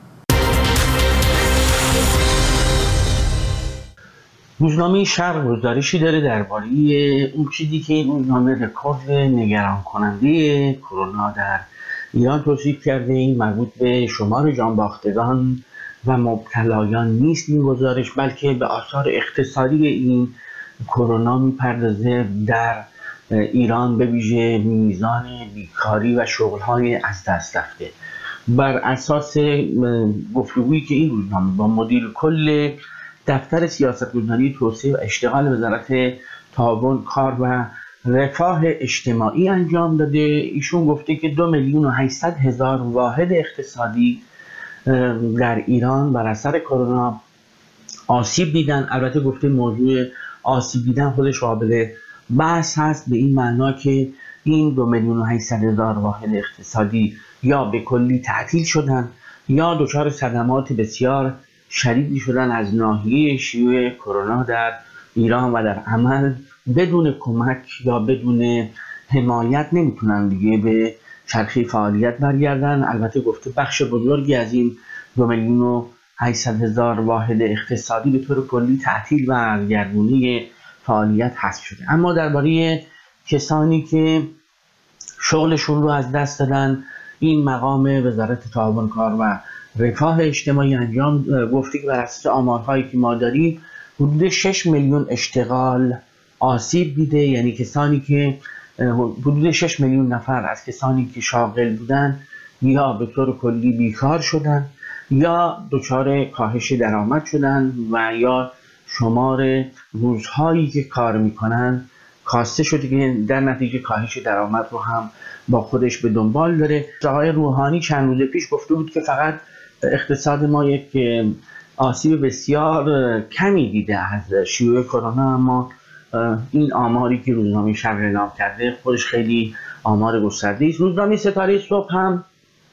روزنامه شرق گزارشی داره درباره اون چیزی که این روزنامه رکورد نگران کننده کرونا در ایران توصیف کرده. این مربوط به شمار جانباختگان و مبتلایان نیست این گزارش، بلکه به آثار اقتصادی این کرونا میپردازه در ایران، به ویژه میزان بیکاری و شغل‌های از دست رفته. بر اساس گفتگویی که این روزنامه با مدیر کل دفتر سیاستگذاری توسعه و اشتغال وزارت تعاون کار و رفاه اجتماعی انجام داده، ایشون گفته که دو میلیون و هشتصد هزار واحد اقتصادی در ایران بر اثر کرونا آسیب دیدن. البته گفته موضوع آسیب دیدن خودش قابل بحث هست، به این معنا که این دو میلیون و هشتصد هزار واحد اقتصادی یا به کلی تعطیل شدن یا دچار صدمات بسیار شدیدی شدن از ناحیه شیوع کرونا در ایران و در عمل بدون کمک یا بدون حمایت نمیتونن دیگه به چرخه فعالیت برگردن. البته گفته بخش بزرگی از این دو میلیون و هشتصد هزار واحد اقتصادی به طور کلی تعطیل و گردونی فعالیت حذف شده. اما درباره کسانی که شغلشون رو از دست دادن، این مقام وزارت تعاون کار و رفاه اجتماعی انجام گفته که بر اساس آمارهایی که ما داریم حدود شش میلیون اشتغال آسیب دیده، یعنی کسانی که حدود شش میلیون نفر از کسانی که شاغل بودن یا به طور کلی بیکار شدن یا دچار کاهش درآمد شدن و یا شمار روزهایی که کار میکنن کاسته شده که در نتیجه کاهش درآمد رو هم با خودش به دنبال داره. آقای روحانی چند روز پیش گفته بود که فقط اقتصاد ما یک آسیب بسیار کمی دیده از شیوع کرونا، اما این آماری که روزنامه شرق اعلام کرده خودش خیلی آمار گسترده است. روزنامه ستاره صبح هم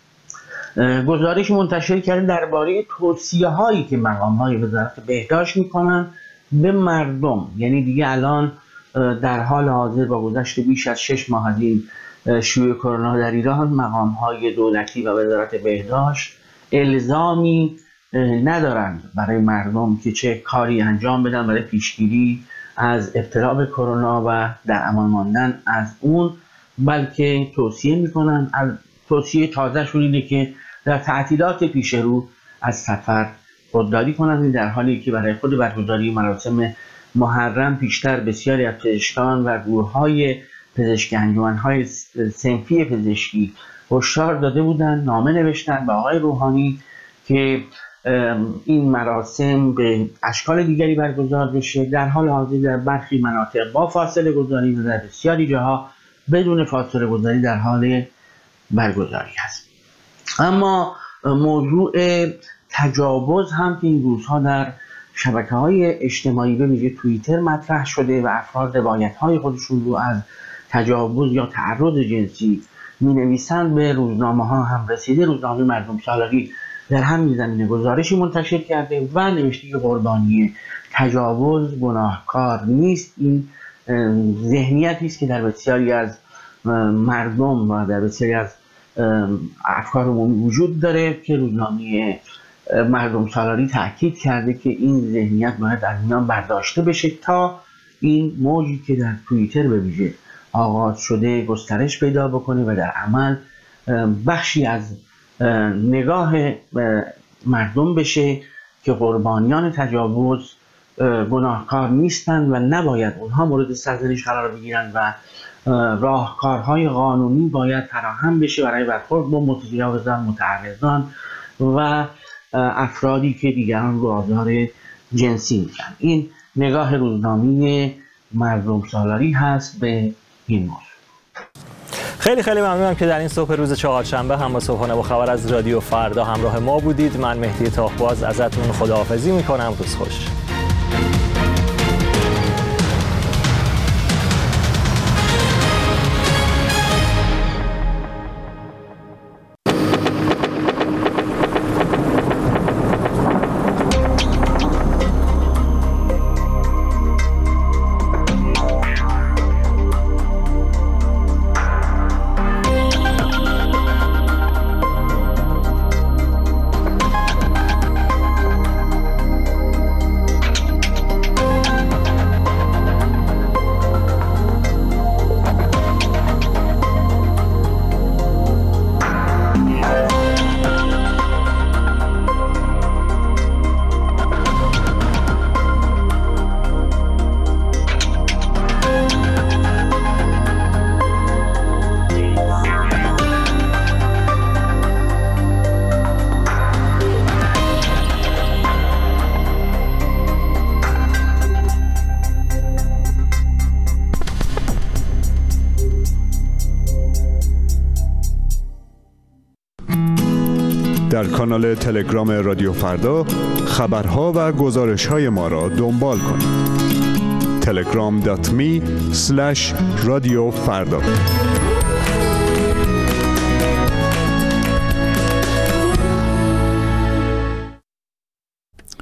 گزارش منتشر کرده درباره توصیه هایی که مقام های وزارت بهداشت میکنن به مردم، یعنی دیگه الان در حال حاضر با گذشت بیش از شش ماه از این شیوع کرونا در ایران مقام های دولتی و وزارت بهداشت الزامی ندارند برای مردم که چه کاری انجام بدن برای پیشگیری از ابتلا به کرونا و در امان ماندن از اون، بلکه توصیه میکنن. توصیه تازه شون اینه که در تعطیلات پیش رو از سفر خودداری کنند، در حالی که برای خود برگزاری مراسم محرم پیشتر بسیاری از پزشکان و گروه‌های پزشکی انجمن‌های صنفی پزشکی هشدار داده بودند، نامه نوشتن به آقای روحانی که این مراسم به اشکال دیگری برگزار بشه. در حال حاضر در برخی مناطق با فاصله گذاری و در بسیاری جاها بدون فاصله گذاری در حال برگزاری هست. اما موضوع تجاوز هم که این روزها در شبکه‌های اجتماعی به ویژه توییتر مطرح شده و افراد روایت‌های خودشون رو از تجاوز یا تعرض جنسی می‌نویسند به روزنامه‌ها هم رسیده. روزنامه مردم سالاری در همین زمینه گزارشی منتشر کرده و نوشته که قربانی تجاوز گناهکار نیست. این ذهنیتی است که در بسیاری از مردم و در بسیاری از افکار عمومی وجود داره که روزنامه مردم سالاری تاکید کرده که این ذهنیت باید از میان برداشته بشه تا این موجی که در توییتر به ویژه آغاز شده گسترش پیدا بکنه و در عمل بخشی از نگاه مردم بشه که قربانیان تجاوز گناهکار نیستند و نباید اونها مورد سرزنش قرار بگیرن و راهکارهای قانونی باید فراهم بشه برای برخورد با متجاوزان، متعرضان و افرادی که دیگران رو آزار جنسی میکنن. این نگاه روزنامه مردم سالاری هست به این موضوع. خیلی خیلی ممنونم که در این صبح روز چهارشنبه هم با صبحانه با خبر از رادیو فردا همراه ما بودید. من مهدی تاهباز ازتون خداحافظی میکنم. روز خوش. در کانال تلگرام رادیو فردا خبرها و گزارش‌های ما را دنبال کنید. تلگرام دات می اسلش رادیو فردا.